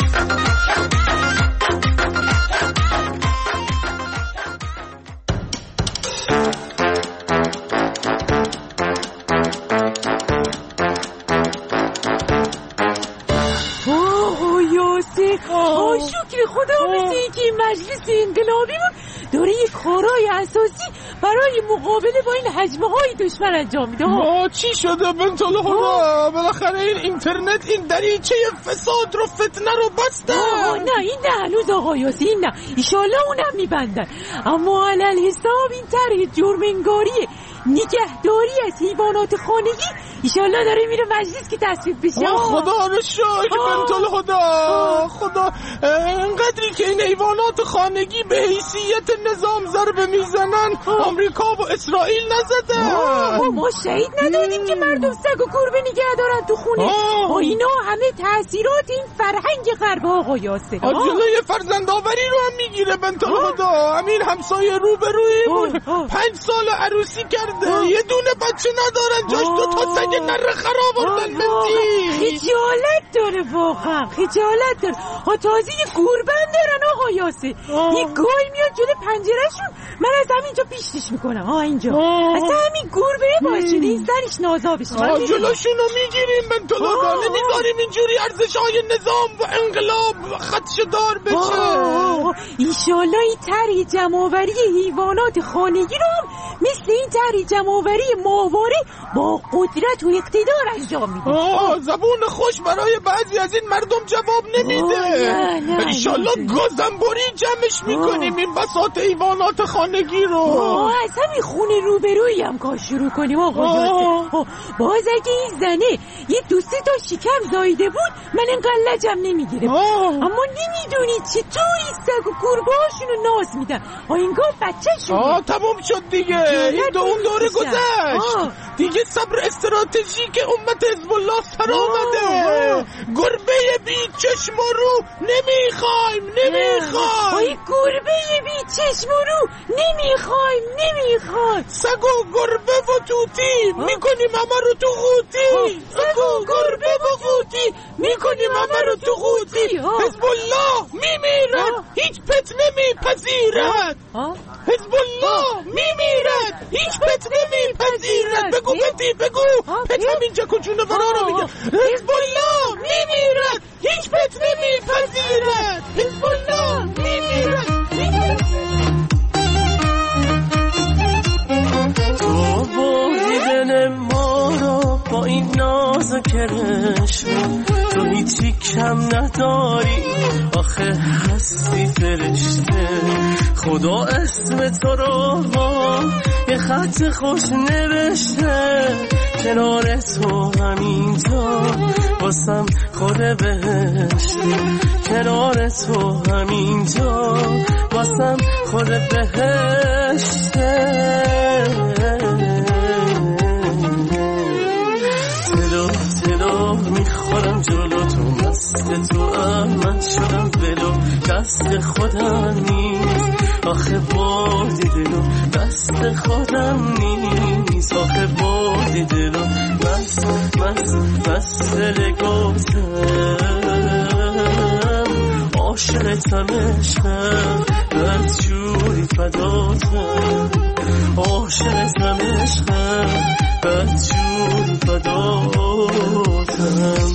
آه شکر خدا مثل این که این مجلس انقلابی بود داره یک کارهای اساسی برای مقابله با این حجمه های دشمن انجام میده. ما چی شده بنت الهدا؟ بالاخره این اینترنت این دریچه فساد رو فتنه رو بسته. نه این نه هنوز آقا یاسین نه، ایشالله اونم میبندن. اما علل حساب این طرح جرم‌انگاری نگهداری از حیوانات خانگی ایشالله داره میره مجلس که تصویب بشه. خدا رو شکر بنت الهدا. خدا انقدری که این حیوانات خانگی به حیثیت نظام ضربه میزنن آمریکا و اسرائیل نزده. ما شهید ندادیم که مردم سگ و گربه نگه دارن تو خونه. با اینا همه تاثیرات این فرهنگ غرب آقا یاسر. جلوی فرزندآوری رو هم میگیره بنت الهدا. همین همسایه روبرویمون پنج سال عروسی کرده یه دونه بچه ندارن، جاش دو تا سگ نره خراب آوردن. بنتی خجالت داره واقعا، خجالت داره. ها تازه یه گوربن دارن آقا یاسر. یه گای میاد جلوی پنجرهشون، من از همینجا پیشتش میکنم. ها اینجا اصلا همین گوربه باعث شده این زنش نازا بشه. جلوشونو میگیریم بنت الهدا، نمیذاریم اینجوری ارزش‌های نظام و انقلاب خدشه‌دار بشه. ایشالله این طرح جمع‌آوری حیوانات خانگی رو مثل این طرح جمع‌آوری ماهواره با قدرت و اقتدار انجام میده. آه زبون خوش برای بعضی از این مردم جواب نمیده. ایشالله گازنبوری جمعش میکنیم این بساط حیوانات خانگی رو. آه از همین خونه روبرویی هم کار شروع کنیم آقا یاسر. باز اگه این زنه یه دو سه تا شکم زایده بود من انقدر لجم نمیگیره. اما نمیدونی چطوری سگ و گربه هاشونو ناز میدن. آه اینگاه بچه شون. آه تموم شد دیگه، این دو اون دوره گذشت دیگه. صبر استراتژیک امت حزب الله سر آمده. گربه بی چشم و رو نمیخوایم نمیخوایم. آی گربه بی چشم و رو نمیخوایم نمیخوایم. سگ و گربه و توتی میکنیم همه رو تو قوطی. سگ و گربه و قوطی میکنیم همه رو تو قوطی. حزب الله میمیرد هیچ پت نمیپذیرد. حزب الله میمیرد هیچ پت نمیپذیرد. بگو پتی بگو پت همینجا کجونه برا رو میگه. حزب الله میمیرد هیچ پت نمیپذیرد. حزب الله میمیرد. تو بودیدن ما رو با این ناز و کرشم، تو هیچی کم نداری آخه هستی فرشته. خدا اسم تو رو با یه خط خوش نوشته، کنار تو همینجا واسم خوره بهشته. کنار تو همینجا واسم خوره بهشته. تلو تلو میخورم جلو تو، مست تو من شدم بلو، دست خودم نیست آخه بادی دلو، دست خودم نیست آخه بادی دلو. مست مست مست لگوزم عاشقتم عشقم، بد جوری فداتم. عاشقتم عشقم بدجور فداتم.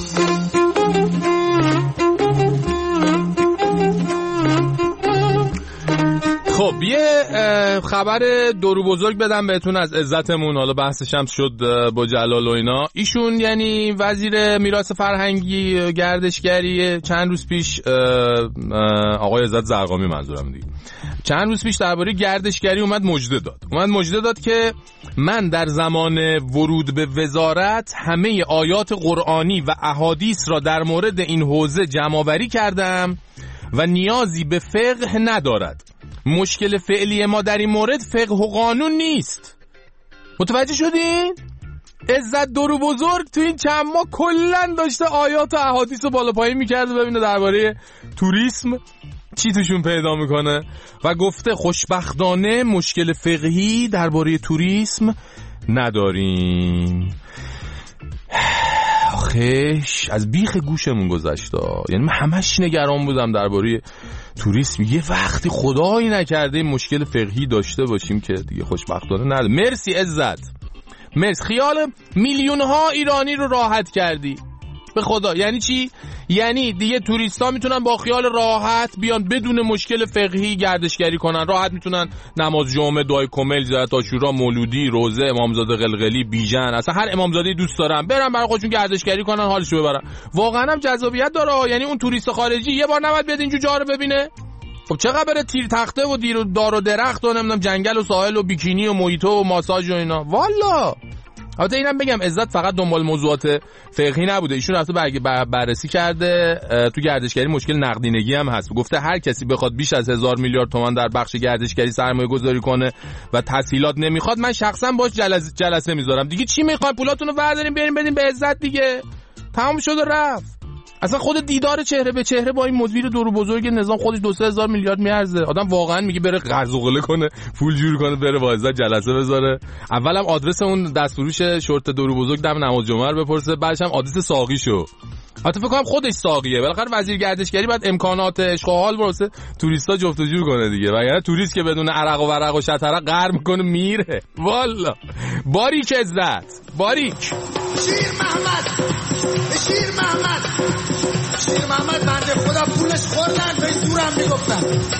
خب یه خبر دورو بزرگ بدم بهتون از عزتمون. حالا بحثش هم شد با جلال و اینا. ایشون یعنی وزیر میراث فرهنگی گردشگری چند روز پیش، آقای عزت زرقامی منظورم دیگه، چند روز پیش درباره گردشگری اومد مژده داد. اومد مژده داد که من در زمان ورود به وزارت همه آیات قرآنی و احادیث را در مورد این حوزه جمع‌آوری کردم و نیازی به فقه ندارد. مشکل فعلی ما در این مورد فقه و قانون نیست. متوجه شدین؟ عزت دورو بزرگ تو این چند ماه کلن داشته آیات و احادیث رو بالا پایین میکرده ببینه درباره توریسم چی توشون پیدا میکنه و گفته خوشبختانه مشکل فقهی درباره توریسم نداریم. آخش از بیخ گوشمون گذشته. یعنی من همش نگران بودم درباره توریسم یه وقتی خدایی نکرده مشکل فقهی داشته باشیم که دیگه خوشبختانه نداره. مرسی عزت، مرسی. خیال میلیون ها ایرانی رو راحت کردی به خدا. یعنی چی؟ یعنی دیگه توریستا میتونن با خیال راحت بیان بدون مشکل فقهی گردشگری کنن. راحت میتونن نماز جمعه، دعای کمیل، زیارت عاشورا، مولودی، روزه، امامزاده قلقلی، بیژن، اصلا هر امامزاده‌ای دوست دارن برن برای خودشون گردشگری کنن، حالشو ببرن. واقعا هم جذابیت داره. یعنی اون توریست خارجی یه بار نباید بیاد اینجا جا رو ببینه. خب چقدر بره تیر تخته و دیر و دار و درخت و نمیدونم جنگل و ساحل و بیکینی و مویتو و ماساژ و اینا. والا البته اینم بگم عزت فقط دنبال موضوعات فقهی نبوده. ایشون رفته بررسی کرده تو گردشگری مشکل نقدینگی هم هست. گفته هر کسی بخواد بیش از هزار میلیارد تومان در بخش گردشگری سرمایه گذاری کنه و تسهیلات نمیخواد، من شخصا باش جلسه جلسه میذارم. دیگه چی میخواین؟ پولاتون رو بردارین بریم بدین به عزت دیگه. تمام شد و رفت. اصلا خود دیدار چهره به چهره با این مدیر دورو بزرگ نظام خودش دو سه هزار میلیارد میارزه. آدم واقعا میگه بره قرض و قله کنه، پول جور کنه، بره با عزت جلسه بذاره. اولم آدرس اون دستفروش شورت دورو بزرگ دم نماز جمعه رو بپرسه، بعدش هم آدرس ساقیشو. حتی فکر کنم خودش ساقیه. بالاخره وزیر گردشگری بعد امکانات عشق و حال واسه توریستا جفت و جور کنه دیگه. وگرنه توریست که بدون عرق و ورق و شطرق غر میکنه میره. والا باریک عزت، باریک. شیر محمد، شیر محمد، شیر محمد بنده خدا پولش خوردن به زورم میگفتن.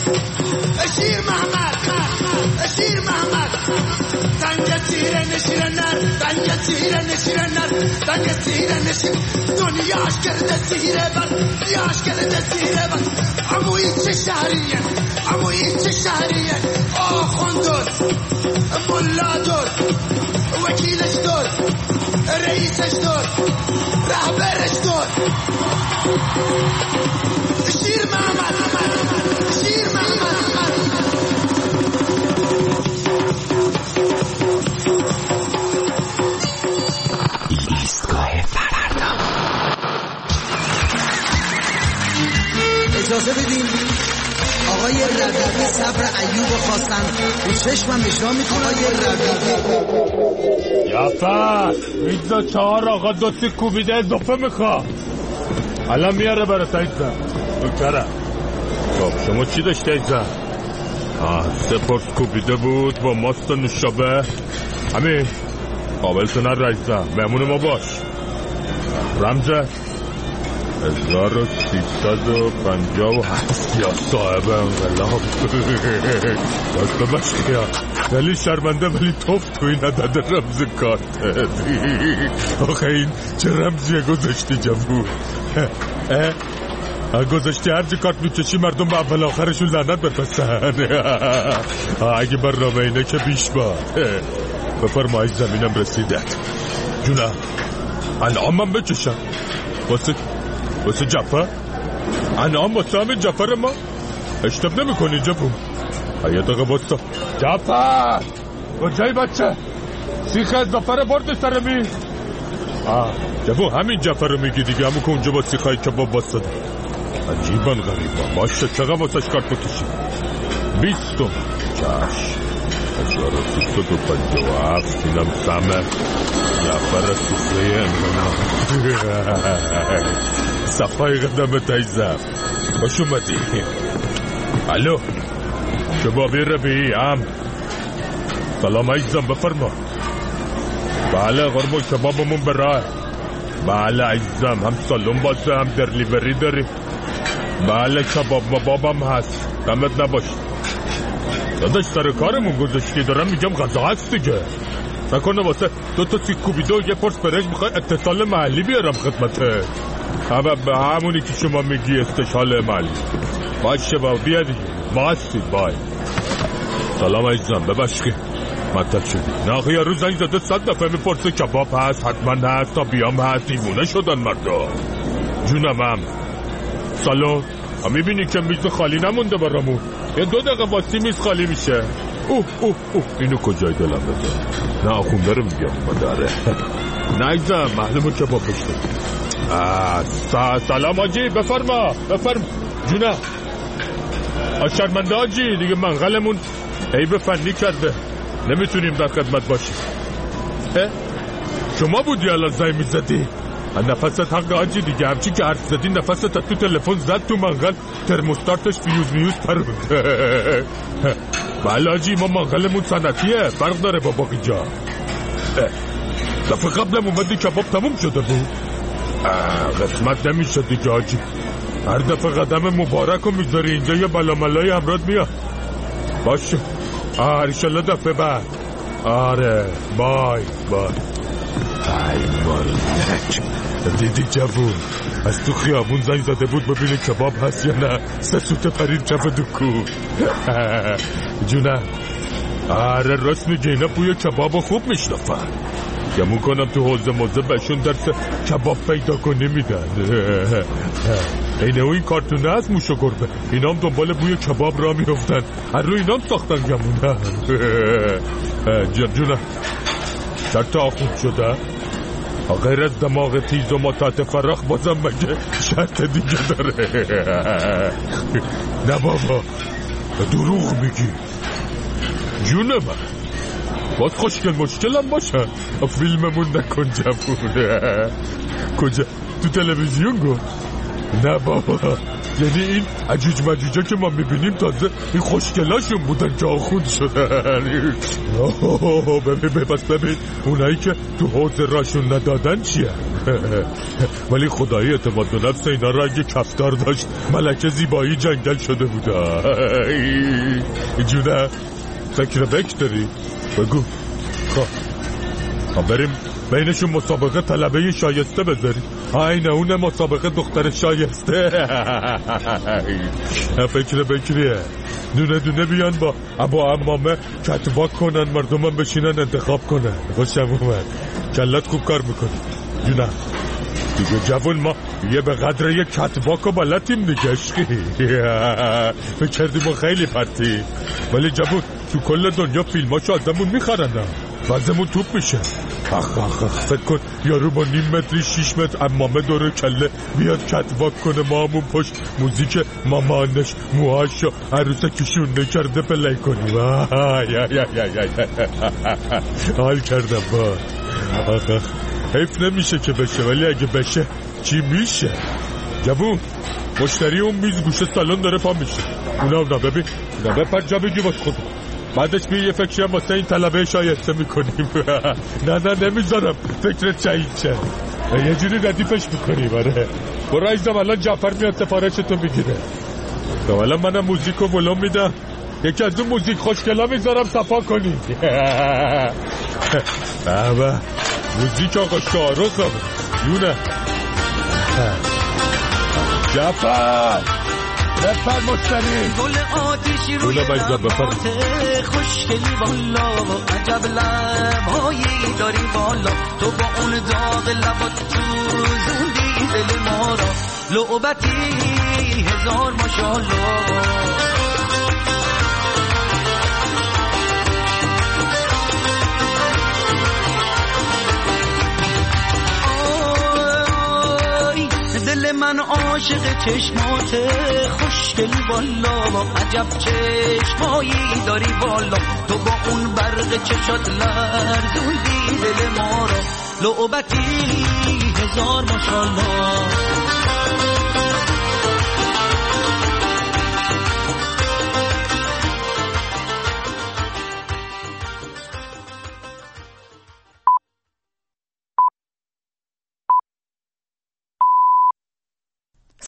شیر محمد، شیر محمد، دنگ تیره نشیر نر، دنگ تیره نشیر نر، دنگ تیره نشیر دنیاش کرده تیره بر، دنیاش کرده تیره بر. عمویی چه شهریه، عمویی چه شهریه، آخوندور، ملادور، وکیلش دور، رئیسش دور، رهبرش دور. شیر محمد، شیر محمد. ایستگاه فردا. اجازه بدین آقای ربیعی صبر ایوب خواستن به چشمم اشاره میکنه. آقای ربیعی یافت میزا چهار آقا دوستی کوبیده اضافه میخوا الان میاره برای سایزم دکتره. خب شما چی داشته ایزم؟ آه سه پرس کوبیده بود با ماست و نوشابه. همین قابلتو نر رایزم مهمون ما باش. رمزه هزار و سیصد و پنجاه و هفت یا صاحب انقلاب. دست باش خیال ولی شرمنده ولی توف توی نداده رمز کارت. آخه این چه رمزیه گذاشتی جبو؟ گذاشتی هرچی کارت میکشی مردم به اول آخرشون لعنت بپسن. اگه برنامه اینه که بیش با بفرمایش زمینم رسیدت جونم انعام من بکشم واسه واسه جفر انعام واسه همین جفر ما اشتب نمی کنی جفر. یه دقیقه باستا جفر کجایی بچه سیخ جفر برد سرمی. آه جفر همین جفر رو میگی دیگه همون که اونجا با سیخای کباب باستا عجیبا غریبا. باشه چقدر واسهش کارت بکشی؟ بیستم چشم هزار و سیصد و پنجاه و هفت اینم سمه جعفر سفره انقلاب. صفای قدم تایزم باش اومدی. الو شبابی ربیعی هم سلام عزیزم بفرما. بله قربون کبابمون به راه. بله عزیزم هم سالون بازه هم درلیوری داریم. بله کباب مبابم هست دمت نباش. داداش سر کارمون گذاشتی دارم میگم غذا هست دیگه. نکنه واسه دو تا سیک کوبیده و یه پرس برنج میخوای اتصال محلی بیارم خدمته. به همونی که شما میگی استشال محلی. باشه با بیا دیگه ما هستید. بای سلام عزیزم ببخشید مطلب شدی. نه آخه یه روز زنگ زده صد دفعه میپرسه کباب هست حتما هست تا بیام هست. دیوونه شدن مردا. جونم هم سلام هم میبینی که میز خالی نمونده برامون. یه دو دقیقه واسی میز خالی میشه. اوه اوه اوه اینو کجای دلم بذار. نه آخونده رو میگم مداره. نایزم معلومه کباب پشته. سلام آجی بفرما بفرما. جونم شرمنده آجی دیگه منقلمون عیب فنی کرده نمیتونیم در خدمت باشیم. شما بودی الان زنگ میزدی؟ نفست حق آجی دیگه همچی که حرف زدی نفست تو تلفن زد تو منقل ترموستارتش فیوز میوز پرود. بله آجی ما منقلمون صنعتیه فرق داره با باقی جا. دفعه قبلم اومدی کباب تموم شده بود. قسمت نمیشه دیگه آجی. هر دفعه قدم مبارک رو میذاری اینجا یه بلاملای امراد میاد. باشه انشالله دفعه بعد. آره بای بای. ای مالک دیدی جوون از تو خیابون زنگ زده بود ببینی کباب هست یا نه. سه سوته پرید کف دکون. جونم آره راست میگه اینا بوی کباب خوب میشنفن. گمون کنم تو حوزه موزه بهشون درس کباب پیدا کنی میدن. اینه او این کارتونه از موش و گربه اینا هم دنبال بوی کباب را میفتن. هر رو اینا هم ساختن گمونه. جون جونم شرط آخوند شده غیر از دماغ تیز و مطاعت فراخ بازم مگه شرط دیگه داره؟ نه بابا دروغ میگی. جون من باز خوشگل مشکل هم باشه فیلممون نکن جفونه. کجا تو تلویزیون گو؟ نه بابا یعنی این عجوج مجوجا که ما میبینیم تازه این خوشگلاشون بودن که آخوند شدن. ببین بس ببین اونایی که تو حوض راشون ندادن چیه؟ ولی خدایی اعتماد به نفس اینا را اگه کفتار داشت ملکه زیبایی جنگل شده بوده. جونه فکر بک داری؟ بگو خب بریم بینشون مسابقه طلبه شایسته بذاریم. اینه اون مسابقه دختر شایسته. فکر بکریه دونه دونه بیان با ابا امامه کتواک کنن مردم هم بشینن انتخاب کنن. خوشم اومد کلت خوب کار میکنی. جونم دیگه جوان ما یه به قدر یه کتواک و بلتیم دیگه عشقی. فکردی ما خیلی پرتی ولی جوان تو کل دنیا فیلماشو آدمون میخرن وزمون توپ میشه. اخ اخ اخ فکر کن یارو با نیم متری شیش متر امامه دور کله بیاد کتواک کنه ما همون پشت موزیک مامانش موهاشو عروسکشون نکرده پلی کنیم. حال کردم با اخ اخ حیف نمیشه که بشه ولی اگه بشه چی میشه؟ جوون مشتری اون میز گوشه سالن داره پا میشه. اونا اونا ببین اونا بپر جا بگی باز خود بعدش بیا یه فکری هم واسه این طلبه شایسته میکنیم. نه نه نمیذارم فکرت شهید شه. یه جوری ردیفش میکنیم. آره برو عزیزم الان جعفر میاد سفارشتو میگیره. الان منم موزیک رو ولوم میدم یکی از اون موزیک خوشگلا میذارم صفا کنیم. بابا موزیک آقا شاروخ هم یونه جعفر بفر مشتری گل آتیشی روی رفت خوشگلی والا عجب لبهایی داری والا تو با اون داغ لبات سوزوندی دل ما را لعبتی هزار ماشالله. دل من عاشق چشماته خوشگلی والا عجب چشمایی داری والا تو با اون برق چشات لرزوندی دل ما را لعبتی هزار ماشالله.